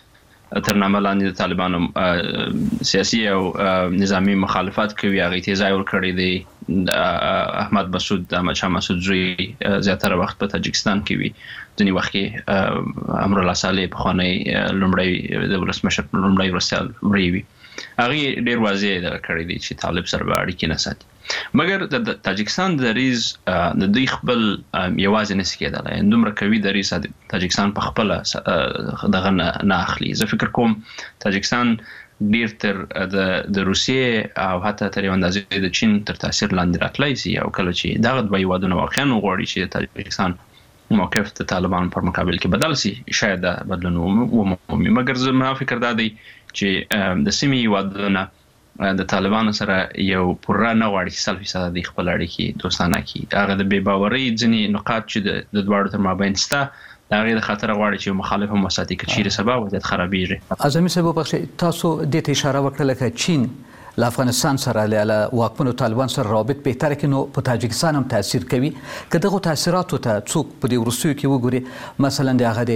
تر نامه لاندې د طالبانو سیاسي او نظامي مخالفت کوي هغې ته ځای ورکړی دی احمد شاه مسعود زوی زیاتره وخت په تاجکستان کې وي ځینې وخت کې امرالله صالح پخوانی لومړی د ولسمشر لومړی مرستیال وړی وي هغې ډېر واضح دغه کړی دی چې طالب سره به اړیکې نه ساتي مګر د تاجکستان دریځ د دوی خپل یوازې نشي کېدلی دومره قوي دریځ تاجکستان په خپله دغه نه اخلي زه فکر کوم تاجکستان ډېر تر د روسیې او حتی تر یو اندازې د چین تر تاثیر لاندې راتلی سي او کله چې دغه دوه هېوادونه واقعا وغواړي چې د تاجکستان موقف د طالبانو پر مقابل کې بدل سي شاید دا بدلون ومومي مګر زما فکر دا دی چې د سیمې هېوادونه د طالبانو سره یو پوره نه غواړي چې 100% د خپل اړیکې دوستانه کړي هغه د بې باورۍ ځینې نقاط چې د دواړو تر مابین شته د هغې د خطره غواړي چې مخالف هم وساتي که چیرې سبا وضعیت خرابېږي اعظمي صاحب وبخښئ تاسو دې ته اشاره وکړه لکه چین له افغانستان سره له واکمنو طالبان سره روابط بهتره کړي نو په تاجکستان هم تاثیر کوي که دغو تاثیراتو ته څوک په دې وروستیو کې وګوري مثلا د هغه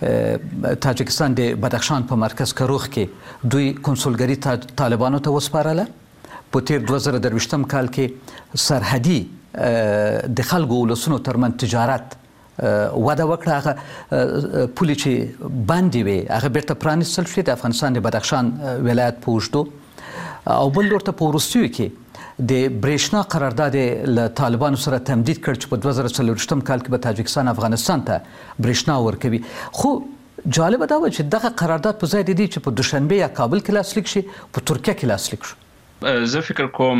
د تاجکستان د بدخشان په مرکز کروخ کې دوی کنسولګري طالبانو ته وسپارله په تیر 2023 کال کې سرحدي د خلکو ولسونو ترمنځ تجارت وده وکړه هغه پولې چې بندې وې هغه بیرته پرانیستل شوې د افغانستان د بدخشان ولایت په اوږدو او بل ورته په وروستیو کې د برېښنا قرارداد له طالبانو سره تمدید کړ چې په 2024 کال کې به تاجکستان افغانستان ته برېښنا ورکوي خو جالبه دا وه چې دغه قرارداد په ځای د دې چې په دوشنبه یا کابل کې لاسلیک شي په ترکیه کې لاسلیک شو زه فکر کوم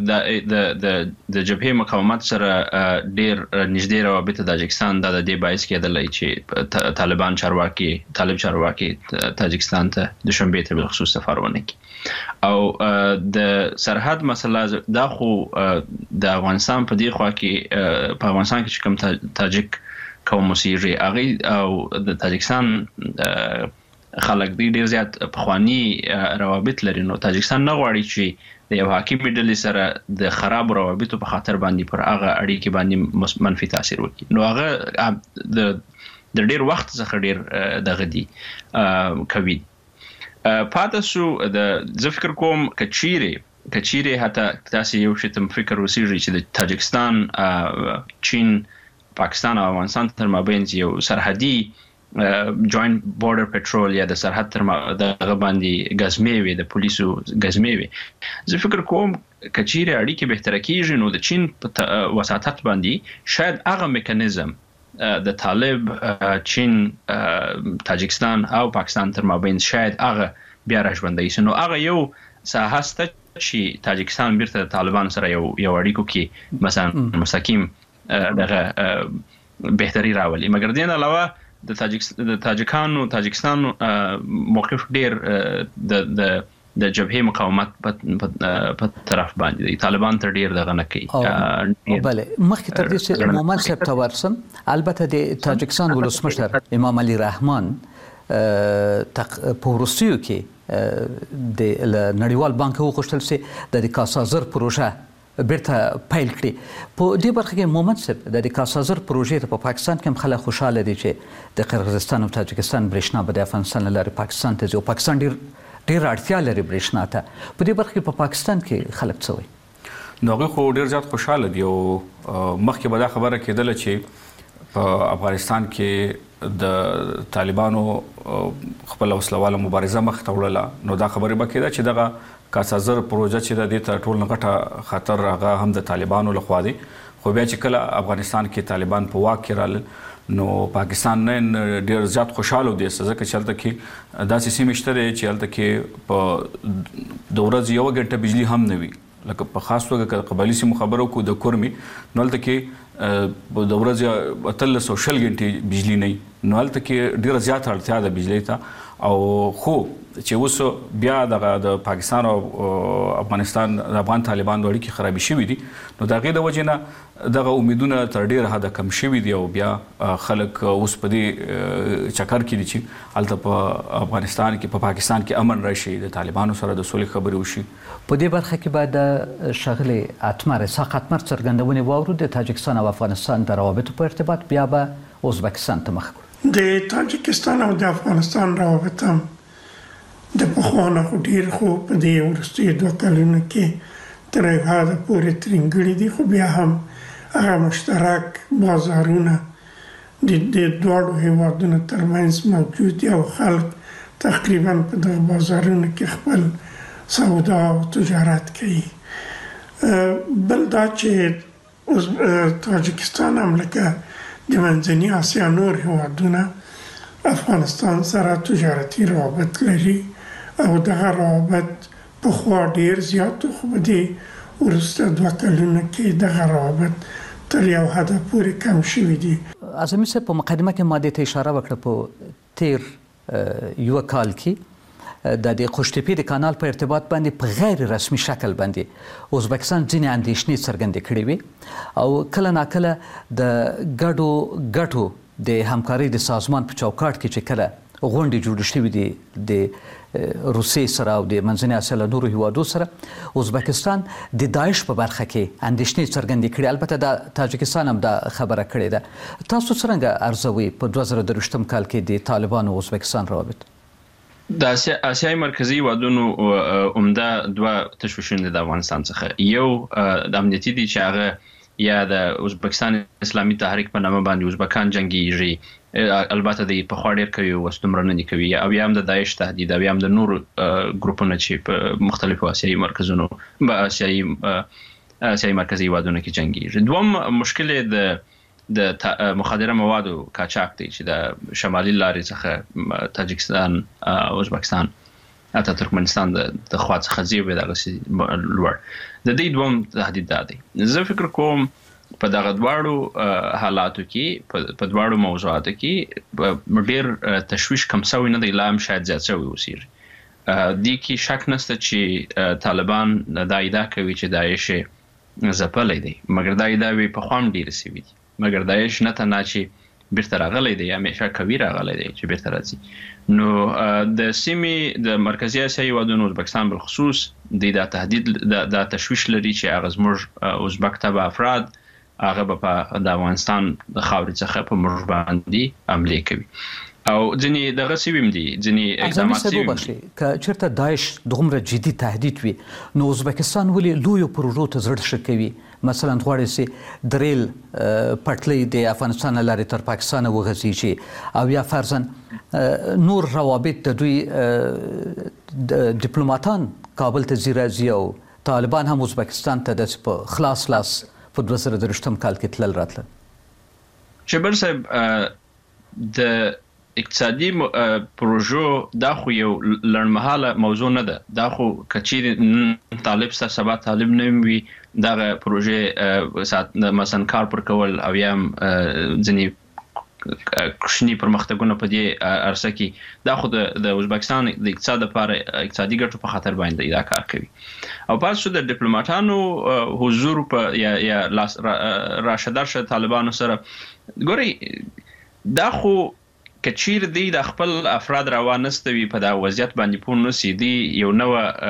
د جبهې مقاومت سره ډېر نږدې روابط د تاجکستان دا د دې باعث کېدلی چې طالب چارواکي تاجکستان ته دوشنبې ته بالخصوص سفر ونه کړي او د سرحد مسله دا خو د افغانستان په دې خوا کې په افغانستان کې چې کوم تاجک قوم اوسېږي هغوی او د تاجکستان خلک دی ډېر زیات پخواني روابط لري نو تاجکستان نه غواړي چې د یو حاکمې ډلې سره د خرابو روابطو په خاطر باندې پر هغه اړیکې باندې منفي تاثیر وکړي نو هغه د ډېر وخت څخه ډېر دغه دي کوي پاته شو زه فکر کوم که چیرې حتی تاسې یو شی ته فکر وسیږي چې د تاجکستان چین پاکستان او افغانستان تر مابین یو سرحدي جوائنٹ بورډر پټرول یا د سرحد تر دغه باندې ګزمې وي د پولیسو ګزمې وي زه فکر کوم که چیرې اړیکې بهتره کېږي نو د چین په وساطت باندې شاید هغه میکانیزم د طالب چین تاجکستان او پاکستان تر مابین شاید هغه بیا راژوندی شي نو هغه یو ساحه شته چې تاجکستان بیرته د طالبانو سره یو اړیکو کې مثلا مستقیم دغه بهتري راولي مګر دې نه علاوه د تاجکستان موقف ډېر د د جبهه مقاومت په طرف باندې طالبان تر ډیر دغه نه کوي. بله مخکې تر دې چې مومن صاحب ته ورسم، البته د تاجکستان ولسمشر امام علي رحمان په وروستیو کې د نړیوال بانک وغوښتل چې د کاسازر پروژه بیرته پیل کړي. په دې برخه کې مومن صاحب د کاسازر پروژې په پاکستان کې هم خلک خوشاله دي چې د قرغیزستان او تاجکستان برېښنا به د افغانستان له لارې پاکستان ته ځي او پاکستان ډېر اړتیا لري برېښنا ته. په دې برخه کې په پاکستان کې خلک څه وایي؟ نو هغوی خو ډېر زیات خوشحاله دي او مخکې به دا خبره کېدله چې په افغانستان کې د طالبانو خپل وسلواله مبارزه مخ ته وړله، نو دا خبرې به کېده چې دغه کاسازر پروژه چې د دې ته ټول نه غټه خطر هغه هم د طالبانو لخوا دی. خو بیا چې کله افغانستان کې طالبان په واک کې رالل نو پاکستان نن ډېر زیات خوشاله دی ځکه چې هلته کې داسې سیمې شته دی چې هلته کې په د ورځې یوه ګنټه بجلي هم نه وي. لکه په خاص توګه که قبایلي سیمو خبره وکړو د کورمي، نو هلته کې د ورځې 1300 غنټې بجلي نه وي، نو هلته کې ډېره زیاته اړتیا ده بجلۍ ته. او خو چې اوس بیا د پاکستان او افغانستان د افغان طالبانو اړیکې خرابې شوي دي، نو د هغې د وجې نه دغه امیدونه تر ډېره حده کم شوي دي او بیا خلک اوس په دې چکر کې دي چې هلته په افغانستان کې په پاکستان کې امن راشي، د طالبانو سره د سولې خبرې وشي. په دې برخه کې باید د ښاغلي اتمر اسحاق اتمر څرګندونې واورو د تاجکستان او افغانستان د روابطو په ارتباط، بیا به ازبکستان ته مخ کړو. د تاجکستان او د افغانستان روابط هم د پخوانه خو ډیر خو په دې وروستیو 2 کلونو کې تر یو حده پورې ترینګړي دي، خو بیا هم هغه مشترک بازارونه د دواړو هیوادونو ترمنځ موجود دي او خلک تقریبا په دغه بازارونو کې خپل سودا او تجارت کوي. بل دا چې تاجکستان هم لکه د منځني اسیا نور هیوادونه افغانستان سره تجارتي روابط لري او دغه روابط پخوا ډېر زیات خو په دې وروسته 2 کلونو کې دغه روابط تر یو حده پورې کم شوي دي. اعظمي صاحب په مقدمه کې ما دې ته اشاره وکړه په تیر یو کال کې د خوشتپې د کانال په ارتباط باندې په غیر رسمي شکل باندې ازبکستان ځینې اندېښنې څرګندې کړې وي او کله ناکله د ګټو د همکارۍ د سازمان په چوکاټ کې چې کله غونډې جوړې شوې دي د روسیې سره او د منځنۍ اسیا له نورو هیوادو سره، ازبکستان د داعش په برخه کې اندېښنې څرګندې کړې. البته د تاجکستان هم دا خبره کړې ده. تاسو څرنګه ارزوئ په 2023 کال کې د طالبانو او ازبکستان روابط؟ د اسیايي مرکزي هیوادونو عمده 2 تشویشونه د افغانستان څخه، یو د امنیتي دي چې هغه یا د ازبکستان اسلامي تحریک په نامه باندې ازبکان جنگیږي، البته د په خوا ډېر کوي وسلمرنه کوي، او یا هم د داعش تهدید، او یا هم د نورو ګروپونو چې په مختلفو اسیايي مرکزونو په اسیايي مرکزي هیوادونو کې جنگیږي. دوم مشکل د مخدره موادو کاچاک دی چې د شمالي لارې څخه تاجکستان او ازبکستان حتی ترکمنستان د خوا څخه ځي به دغسې لوړ د دې دوم تهدید دا دی. زه فکر کوم په دغه دواړو حالاتو کې په دواړو موضوعاتو کې ډېر تشویش کم سوی نه دی، لا هم شاید زیات سوی اوسیږي. دې کې شک نشته چې طالبان دا ادعا کوي چې داعش ځپلی دی، مګر دا ادعاوې پخوا هم ډېرې سوي دي، مګر داعش نه تنها چې بیرته راغلی دی، همیشه قوي راغلی دی چې بیرته راځي. نو د سیمې د مرکزي اسیا هیوادونو ازبکستان بالخصوص دا تهدید دا تشویش لري چې هغه زموږ ازبک تبع افراد هغه به په د افغانستان د خاورې څخه په موږ باندې حملې کوي او ځینې دغه سوي هم دي، ځینې اقدامات سوي هم دي. که چېرته داعش دومره جدي تهدید وي نو ازبکستان ولې لویو پروژو ته زړه ښه کوي؟ مثلا غواړي چې د ریل پټلۍ د افغانستان له لارې تر پاکستان وغځېږي او یا فرضاً نور روابط د دوی ډیپلوماتان کابل ته ځي راځي او طالبان هم ازبکستان ته داسې په خلاص لاس په 2023 کال کې تلل راتلل. شبر صاحب د اقتصادي پروژو دا خو یو لړمحاله موضوع نه ده، دا خو کچې طالب سره سبا طالب نه وي دغه پروژې مثلا کار پر کول او یا ځینې کوچني پرمختګونه په دې عرصه کې دا خو د ازبکستان د اقتصاد لپاره اقتصادي ګټو په خاطر باندې دا کار کوي او پس شو د ډیپلوماټانو حضور په یا راشدارشه طالبانو سره ګوري دا خو کچیر دی د خپل افراد روانستوي په دا وضعیت باندې پون نو سي دی یو نو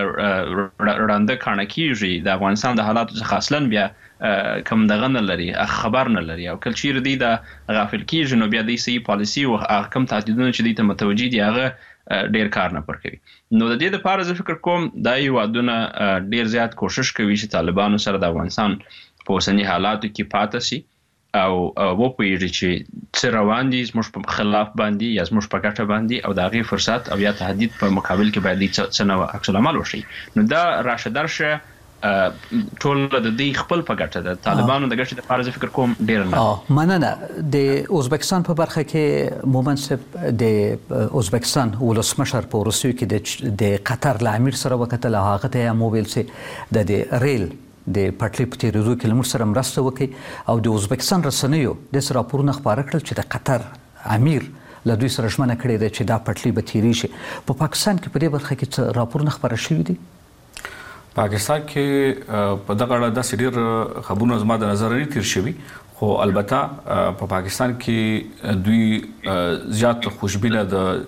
رانده کانه کیږي د افغانستان د حالاتو څخه اصلا بیا کوم دغه نه لري خبر نه لري او کلچیر دی د غافل کیږي نو بیا د سی پالیسی او کم تعهدونه چې دی ته متوجي دی هغه ډیر کار نه پر کوي نو د دې لپاره زه فکر کوم دا یو ودونه ډیر زیات کوشش کوي چې طالبانو سره د افغانستان په اوسنی حالاتو کې پاتې شي او وپوهیږي چې څه روان دي زموږ په خلاف باندې یا زموږ په ګټه باندې او د هغې فرصت او یا تهدید په مقابل کې باید څه نوع عکس العمل وشي نو دا راشه درشه ټول د دې خپل په ګټه د طالبانو د ګټې لپاره زه فکر کوم ډیر نه مننه د ازبکستان په برخه کې مومن صاحب د ازبکستان ولسمشر په روسیو کې د قطر له امیر سره وکتل هغه ته موبایل سي د ریل د پټلۍ په تیریدو کې له موږ سره مرسته وکړي او د ازبکستان رسنیو داسې راپورونه خپاره کړل چې د قطر امیر له دوی سره ژمنه کړې ده چې دا پټلۍ به تیری شي په پاکستان کې په دې برخه کې څه راپورونه خپاره شوي دي پاکستان کې په دغه اړه داسې ډېر خبرونه زما د نظر نه تیر شوي خو البته په پاکستان کې دوی زیات خوشبینه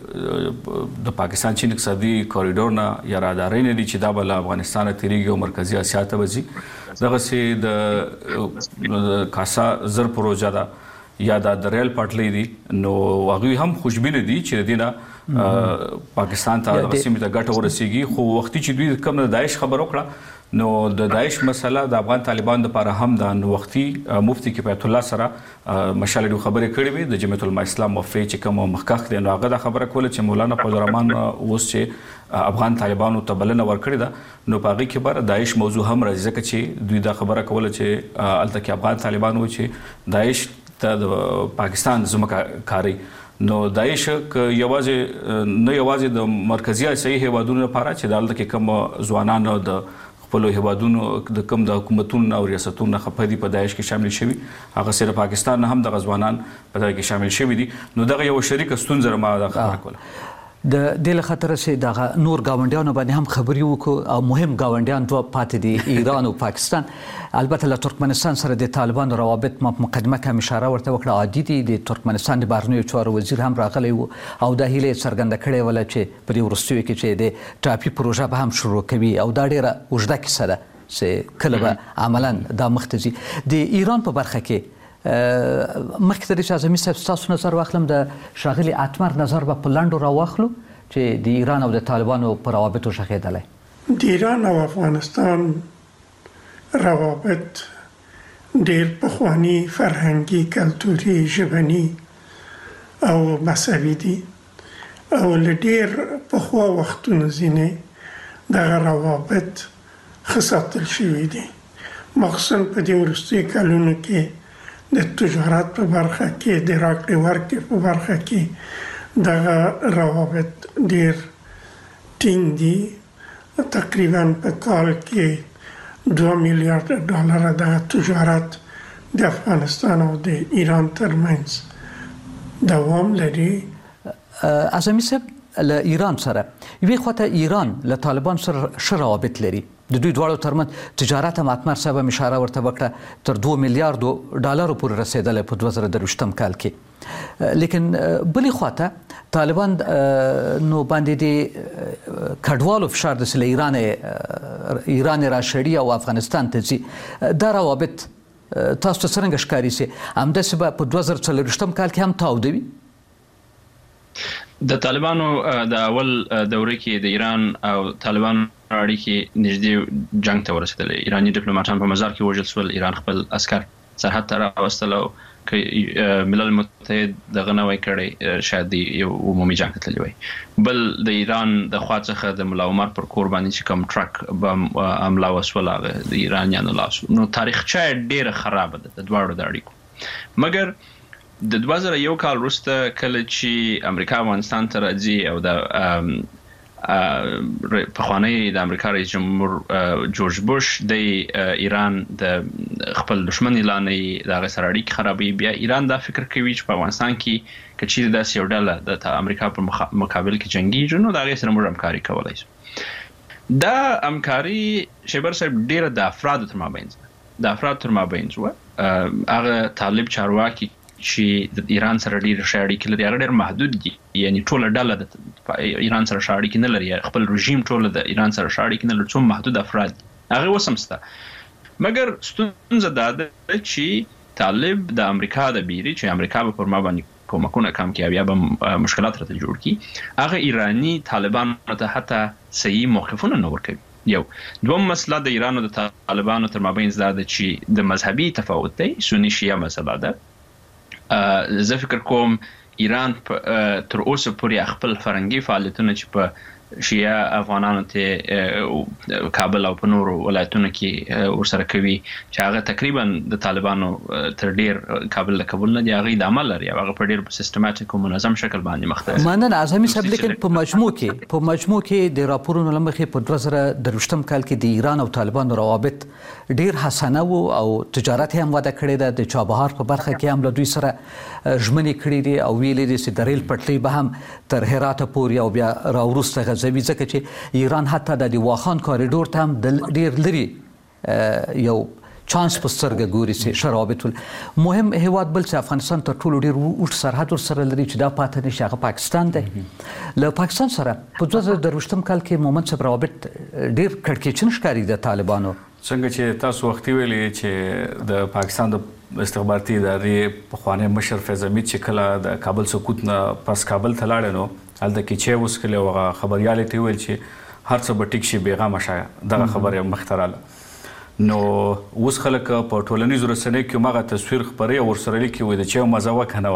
د پاکستان چین اقتصادي کوریډور نه یا راداري نه دي چې دا بل افغانستان تیریږي او مرکزی اسیا ته وځي دغه سي د کاسا زر پروژه ده یا د ریل پټلۍ دي نو هغوی هم خوشبینه دي چې دینه پاکستان ته د سیمې ته ګټه ورسیږي خو وختي چې دوی کوم د داعش خبر وکړه نو د داعش مسله د افغان طالبان لپاره هم د وختي مفتي کفایت الله سره مشالې خبرې کړې وي د جمعیت العلماء اسلام مفتی چې کوم مخکخ دی نو هغه د خبره کوله چې مولانا فضل الرحمن اوس چې افغان طالبانو ته بلنه ورکړې ده نو په هغې کې بر داعش موضوع هم راځي ځکه چې دوی دا خبره کوله چې هلته کې افغان طالبان و چې داعش ته د پاکستان ځمکه کاري نو داعش نه یوازې د مرکزی اسیایي هیوادونو لپاره چې دلته کې کوم ځوانان د خپل هیوادونو د کوم د حکومتونو او ریاستونو خپه دي په داعش کې شامل شوي هغه سره پاکستان هم د غزوانان په دغه کې شامل شوي دي نو دغه یو شریک ستونزه ما د خبره کوله د دې له خاطر چې دغه نور ګاونډیانو باندې هم خبرې وکړو او مهم ګاونډیان دوه پاتې دي ایران او پاکستان البته له ترکمنستان سره د طالبانو روابط ما په مقدمه کې اشاره ورته وکړه عادي دي د ترکمنستان د بهرنیو چارو وزیر هم راغلی و او د هیله څرګنده کړې ولا چې په دې وروستیو کې چې د ټاپي پروژه به هم شروع کوي او دا ډیره اوږده کیسه ده چې کله به عملاً دا مخته ځي د ایران په برخه کې مخکې تر دې چې اعظمي صاحب ستاسو نظر واخلم د ښاغلي اتمر نظر به په لنډو راواخلو چې د ایران او د طالبانو په روابطو ښخېدلی د ایران او افغانستان روابط ډېر پخواني فرهنګي کلتوري ژبني او مذهبي دي او له ډېر پخوا وختونو ځینې دغه روابط ښه ساتل شوي دي مخصوصا په دې وروستیو کلونو کې د تجارت په برخه کې د راکړې ورکړې په برخه کې دغه روابط ډېر ټینګ دي تقریبا په کال کې $2 میلیارډ د تجارت د افغانستان او د ایران ترمنځ دوام لري اعظمي صاحب له ایران سره یوې خواته ایران له طالبان سره ښه روابط لري د دوی دواړو ترمنځ تجارت هم اتمر صاحب هم اشاره ورته وکړه تر $2 میلیارډو پورې رسېدلی په 2023 کال کې لیکن بلې خواته طالبان نو باندې د کډوالو فشار د سله ایران راشړي او افغانستان ته ځي دا روابط تاسو ته څرنګه ښکاري سي همداسې به په 2024 کال کې هم تاودوي د طالبانو د اول دورې کې د ایران او طالبانو اړیکې نږدې جنگ ته ورسېدلې ایراني ډیپلوماټان په مزار کې وژل شول ایران خپل عسکر سرحد ته راوستل او ملل متحد دغه نه وای کړی شاید یو عمومي جنگ ته تللی وای بل د ایران د خوا څخه د ملا عمر پر کور باندې چې کوم ټرک بم حمله وسوله د ایرانیانو لاس نو تاریخچه ډیره خراب ده د دواړو د اړیکو مګر د 2001 کال وروسته کله چې امریکا افغانستان ته راځي او د پخوانی د امریکا رئیس جمهور جورج بوش د ایران د خپل دشمن اعلانې د سره اړیکې خرابوي. بیا ایران دا فکر کوي چې په افغانستان کې کچیر داسې یو ډله د امریکا په مقابل کې جنگیږي نو د هغې سره موږ همکاري کولی شو. دا همکاري شیبر صاحب ډېره د افرادو تر مابین وه. هغه طالب چارواکي چې د ایران سره ډېر ښه اړیکې لري هغه ډېر محدود دي، یعنی ټوله ډله د ایران سره ښه اړیکې نه لري، خپل رژیم ټوله د ایران سره ښه اړیکې نه لري، څو محدود افراد دي. هغه اوس هم شته، مګر ستونزه دا ده چې طالب د امریکا د بیري چې امریکا به پر ما باندې کومکونه کم کړي یا به مشکلات راته جوړ کړي، هغه ایرانی طالبانو ته حتی صحیح موقفونه نه ورکوي. یو دوم مسله د ایران او د طالبانو تر مابین دا ده چې د مذهبي تفاوت دی، سنی شیعه مسله ده. زه فکر کوم ایران تر اوسه پورې خپل فرهنګي فعالیتونه چې په شیعه افغانانو ته کابل او په نورو ولایتونو کې ورسره کوي چې هغه تقریبا د طالبانو تر ډیر کابل له قبول نه دی، هغه د عمل لري، هغه په ډیر سیستماتیک او منظم شکل باندې مخته. مننه اعظمي صاحب. لیکن په مجموع کې د راپورونو لمخې په 2023 کال کې د ایران او طالبانو روابط ډیر حسنه وو او تجارت هم وده کړې ده. د چابهار په برخه کې هم له دوی سره ژمنې کړې دي او ویلې دي چې د ریل پټلۍ به هم تر هرات پورې او بیا راوروسته غزوي، ځکه چې ایران حتی د واخان کوریډور ته هم ډیر لري یو چانس په سترګه ګوري چې شرابط مهم هیواد بل چې افغانستان تر ټولو ډیر اوږد سرحد ورسره لري چې دا پاتې نشي هغه پاکستان دی. له پاکستان سره په 2023 کال کې مومند صاحب روابط ډیر کړکېچن ښکاري د طالبانو. څنګه چې تاسو وختي ویلې چې د پاکستان د استخباراتي ادارې پخوانی مشر فیض حمید چې کله د کابل سقوط نه پس کابل ته لاړ نو هلته کې چې وسکله او خبريالې ته ویل چې هر څه به ټیک شي، بیغمه شه، دغه خبره مختراله. نو اوس خلک په ټولنیزو رسنیو کې ماغه تصویر خبري او ورسره لیکي وي د چې مزه وکنه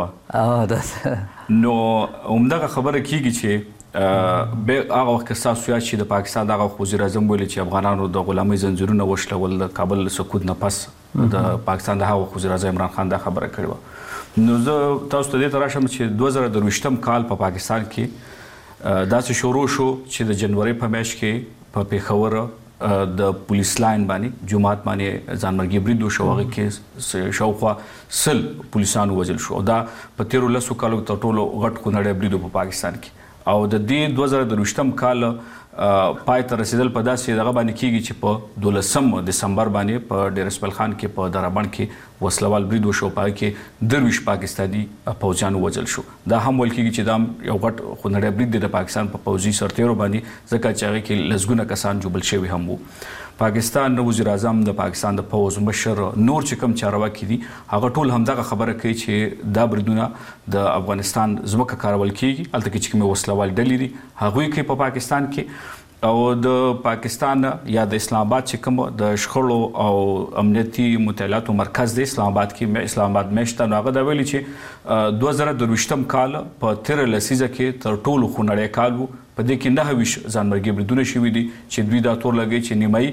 وا نو همدغه خبره کیږي چې به هغه وخت تاسو یا چې د پاکستان دغه وزیر اعظم ویل چې افغانانو د غلامۍ زنجیرونه وشلول د کابل سقوط نه پس د پاکستان د هغه وزیر اعظم عمران خان دا خبره کړې و. نو زه تاسو ته دې ته راشم چې 2023 کال په پاکستان کې داسې شروع شو چې د جنوري په میاشت کې په پیښور د پولیس لاین باندې جماعت باندې ځانمرګي برید وشو، هغه کې شاوخوا 100 پولیسانو وژل شو. دا په 13 کالو تر ټولو غټ خونړی برید په پاکستان کې او د دې 2023 کال پای ته رسیدل په داسې دغه باندې کېږي چې په 12 دسمبر باندې په ډیر اسماعیل خان کې په درابڼ کې وسلوال برید وشو، په کې 23 پاکستاني پوځیان وژل شو. دا هم ویل کېږي چې دا یو غټ خونړی برید دی د پاکستان په پوځي سرتیرو باندې، ځکه چې هغه کې لسګونه کسان جوبل شوي هم وو. پاکستان وزیر اعظم د پاکستان د پوځ مشر نور چې کوم چارواکي دي هغه ټول همدغه خبره کوي چې دا بریدونه د افغانستان ځمکه کارول کیږي، هلته کې چې کوم وسلوال ډلې دي هغوی کوي په پاکستان کې، او د پاکستان یا د اسلام آباد چې کوم د شخړو او امنیتي مطالعاتو مرکز د اسلام آباد کې اسلام آباد مشته نو هغه دا ویلي چې 2023 کال په 13 لسیزه کې تر ټولو خونړی کال وو. په دې کې 9 ځانمرګي بریدونه شوي دي چې دوی دا تور لګي چې نیمایي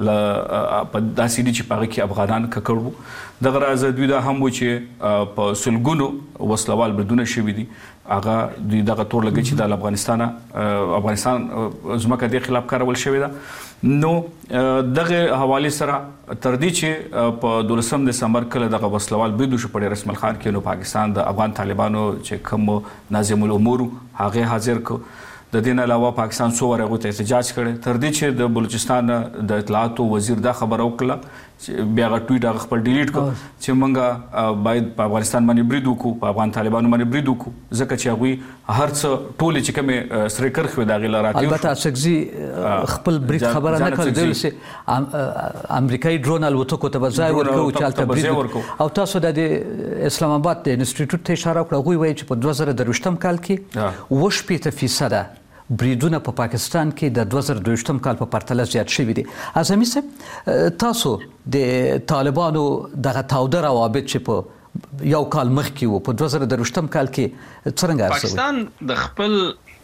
په داسې دي چې په هغه کې افغانان ککړ وو. دغه راز دوی دا هم و چې په سلګونو وسلوال بریدونه شوي دي، هغه دوی دغه تور لګي چې د افغانستان ځمکه د خلاف کارول شوې ده. نو دغه حواله سره تر دې چې په 12 دسمبر کله دغه وسلوال برید وشو په ډیر اسماعیل خان کې، نو پاکستان د افغان طالبانو چې کوم ناظم الامور هغه حاضر کو. د دې نه علاوه پاکستان څو ورغو ته احتجاج کړي، تر دې چې د بلوچستان د اطلاعاتو وزیر دا خبره وکړه چې بیا غا ټویټ هغه خپل ډیلیټ کړ چې موږ باید په افغانستان باندې برید وکړو، په افغان طالبانو باندې برید وکړو، ځکه چې هغوی هر څه ټول چې کومه سره کرخوي دا غلا راځي. البته اسکزي خپل برید خبره نه کړ، دوی چې امریکایي ډرون الوتکو ته ځای ورکو چې البته برید او تاسو د اسلام آباد د انسټیټیوټ ته اشاره کړه، هغوی وایي چې په 2023 کال کې 80% بریدونه په پاکستان کې د 2023 کال په پرتله زیات شوي دي. اعظمي صاحب تاسو د طالبانو دغه تاوده روابط چې په یو کال مخکې وو په 2023 کال کې څرنګه ارسوي؟ پاکستان د خپل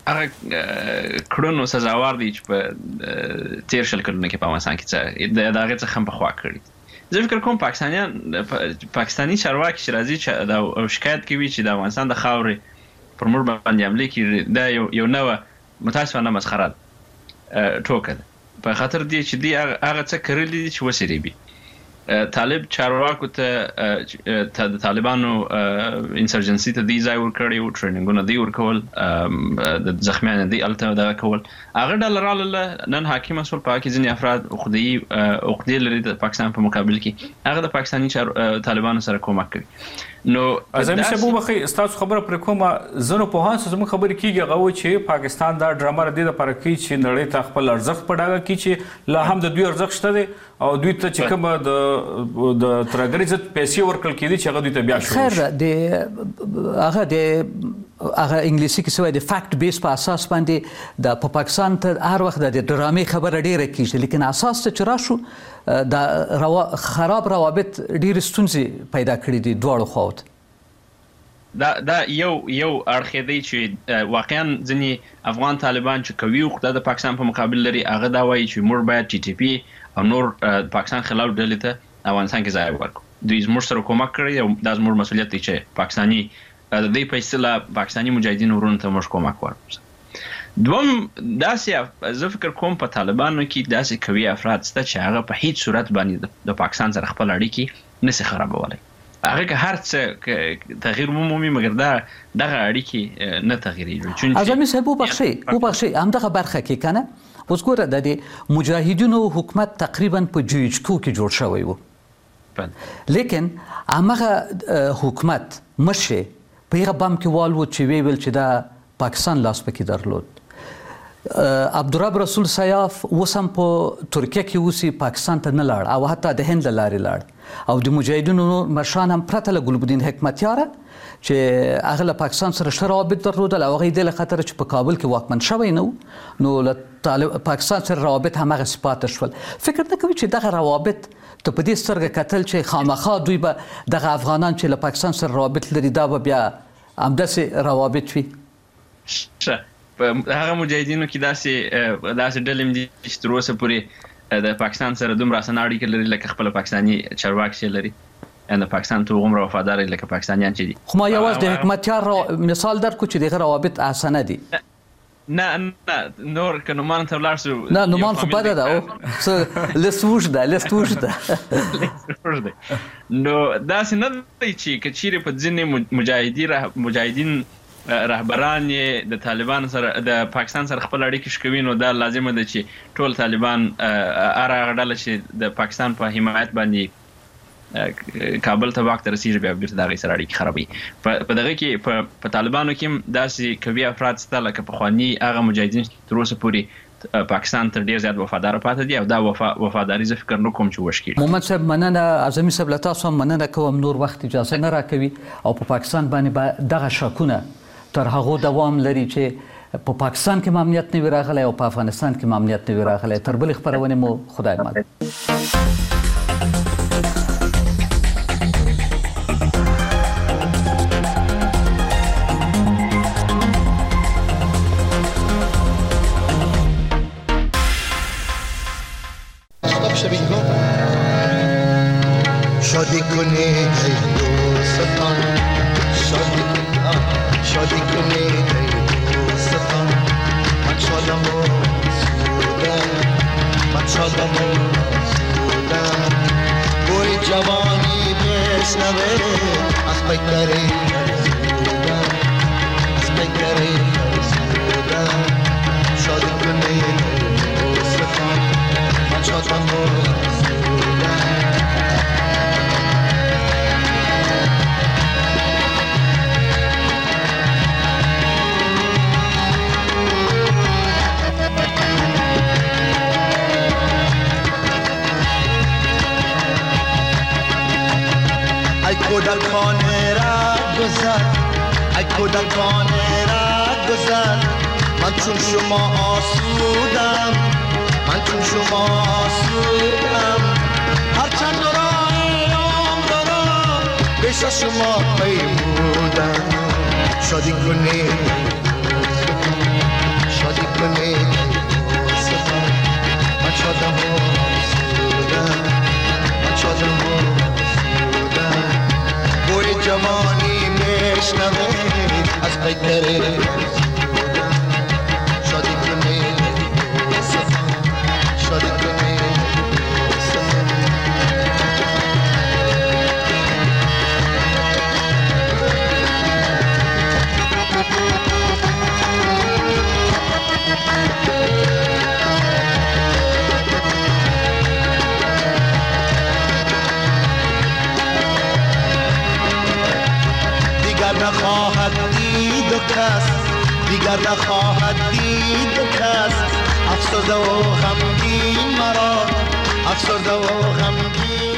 هغه کړنو سزاوار دي چې په 13 کلونو کې په افغانستان کې د هغې څخه هم پخوا کړي. زه فکر کوم پاکستاني چارواکي چې راځي چې دا شکایت کوي چې د افغانستان د خاورې پر موږ باندې حملې کړي، دا یو نوه متاسفانه مسخره ټوکه ده په خاطر دی چې دی هغه څه کړی دي چې وسری بي طالب چارواکو ته د طالبانو انسرجنسي ته دی ځای ورکړی او ټریننګونه دی ورکول د زخمیانو دی الته دا کول هغه ډالر نن حاکم مسول پاکي ځینې افراد عقدې لري د پاکستان په مقابل کې هغه د پاکستاني طالبانو سره کومک کوي نو اعظمي صاحب مخې استاد خبره پر کومه زنو په هان زموږ خبرې کیږي هغه چې پاکستان دا ډرامه ردی د پر کې چې نړۍ ته خپل ارزښت پډاګه کی چې لا هم د دوی ارزښت شته دي او دوی ته چې کوم د ترګری عزت پیسې ورکل کیدي چې هغه دوی ته بیا شو خیر د هغه انګلیسي کې سوی د فیکټ بیس په اساس باندې د پاکستان ته هر وخت د ډرامې خبره ډیره کیږي لیکن اساس ته چرآ شو د خراب روابط ډیر ستونزې پیدا کړې دي دواړو خواوت دا یو اړخ دی چې واقعا ځینې افغان طالبان چې کوي خو د پاکستان په مقابل لري هغه دا وایي چې موږ باید ټي ټي پی او نور پاکستان خلاف ډلې ته افغانستان کې ځای ورکړو دوی زموږ سره کومک کړی او دا زموږ مسؤلیت دی چې پاکستاني د دې په اصطلاح پاکستاني مجاهدین ورونو ته موږ کومک ورکړو دوم داسې زه فکر کوم په طالبانو کې داسې کوي افراد شته چې هغه په هیڅ صورت باندې د پاکستان سره خپل اړیکې نشي خرابولی هغه که هر څه تغییر ومومي مګر دغه اړیکې نه تغییریږي اعظمي صاحب وبخښئ همدغه برخه کې کنه اوس ګوره د مجاهدینو حکومت تقریبا په جیجکو کې جوړ شوی و لیکن هغه حکومت مشه په هغه بم کې والو چې ویل چې دا پاکستان لاس پکې درلود عبدالرب رسول سیاف وسم په ترکیه کې اوسي پاکستان ته نه لاړ او حتی د هند لارې لاړ او د مجاهدینو مشران هم پرته له ګلبدین حکمتیاره چې هغه له پاکستان سره ښه روابط درلودل او هغه د خطر چې په کابل کې واکمن شوی نو له پاکستان سره روابط هم هغه صفات شول فکر نه کوي چې دغه روابط ته په دې سترګه کتل چې خامخا دوی به دغه افغانان چې له پاکستان سره روابط لري دا به بیا همداسې روابط وي هغه مجاهدینو کې داسې ډلې دي چې تر اوسه پورې د پاکستان سره دومره اسانه اړیکې لري لکه خپل پاکستاني چارواکي چې لري د پاکستان ته هغومره وفادار لکه پاکستانیان چې دي خو ما یوازې د حکمتیار مثال درکړو چې دغه روابط اسانه دي نه نور که نومان ته ولاړ شو نه نومان خو بده ده څه لست وږده نو داسې نه دی چې که چیرې په ځینې مجاهدین رهبران د طالبان سره د پاکستان سره خپل اړیکې شکوي نو دا لازمه ده چې ټول طالبان هغه ډله چې د پاکستان په حمایت باندې کابل ته واک ته رسیږي بیا بیرته د هغې سره اړیکې خرابوي په دغه کې په طالبانو کې هم داسې قوي افراد شته لکه پخواني هغه مجاهدین تر اوسه پورې پاکستان تر ډیر زیات وفادار پاتې دي او دا وفاداري زه فکر نه کوم چې وشکي محمد صاحب مننه اعظمي صاحب له تاسو هم مننه کوم نور وخت اجازه نه راکوي او په پاکستان باندې دغه شکونه تر هغه دوام لري چې په پاکستان کې امنیت نه وي راغلی او په افغانستان کې امنیت نه وي راغلی تر بلې خپرونې مو خدای مل شادی کنی ای دوستان شادی کنی ای دوستان من شادم و سودم بوی جوانی بشنوه از پیکره سودم شادی کنی ای دوستان من شادم و کودکانه را گذر ای کودکانه را گذر من چون شما آسودم هرچند راه عمر را پیش شما پیمودم شادی کنید من شادم و سودم بوی جوانی میشنوه از پیکره شادی نخواهد دید و کس دیگر نخواهد دید و کس افسرده و غمگین مرا افسرده و غمگین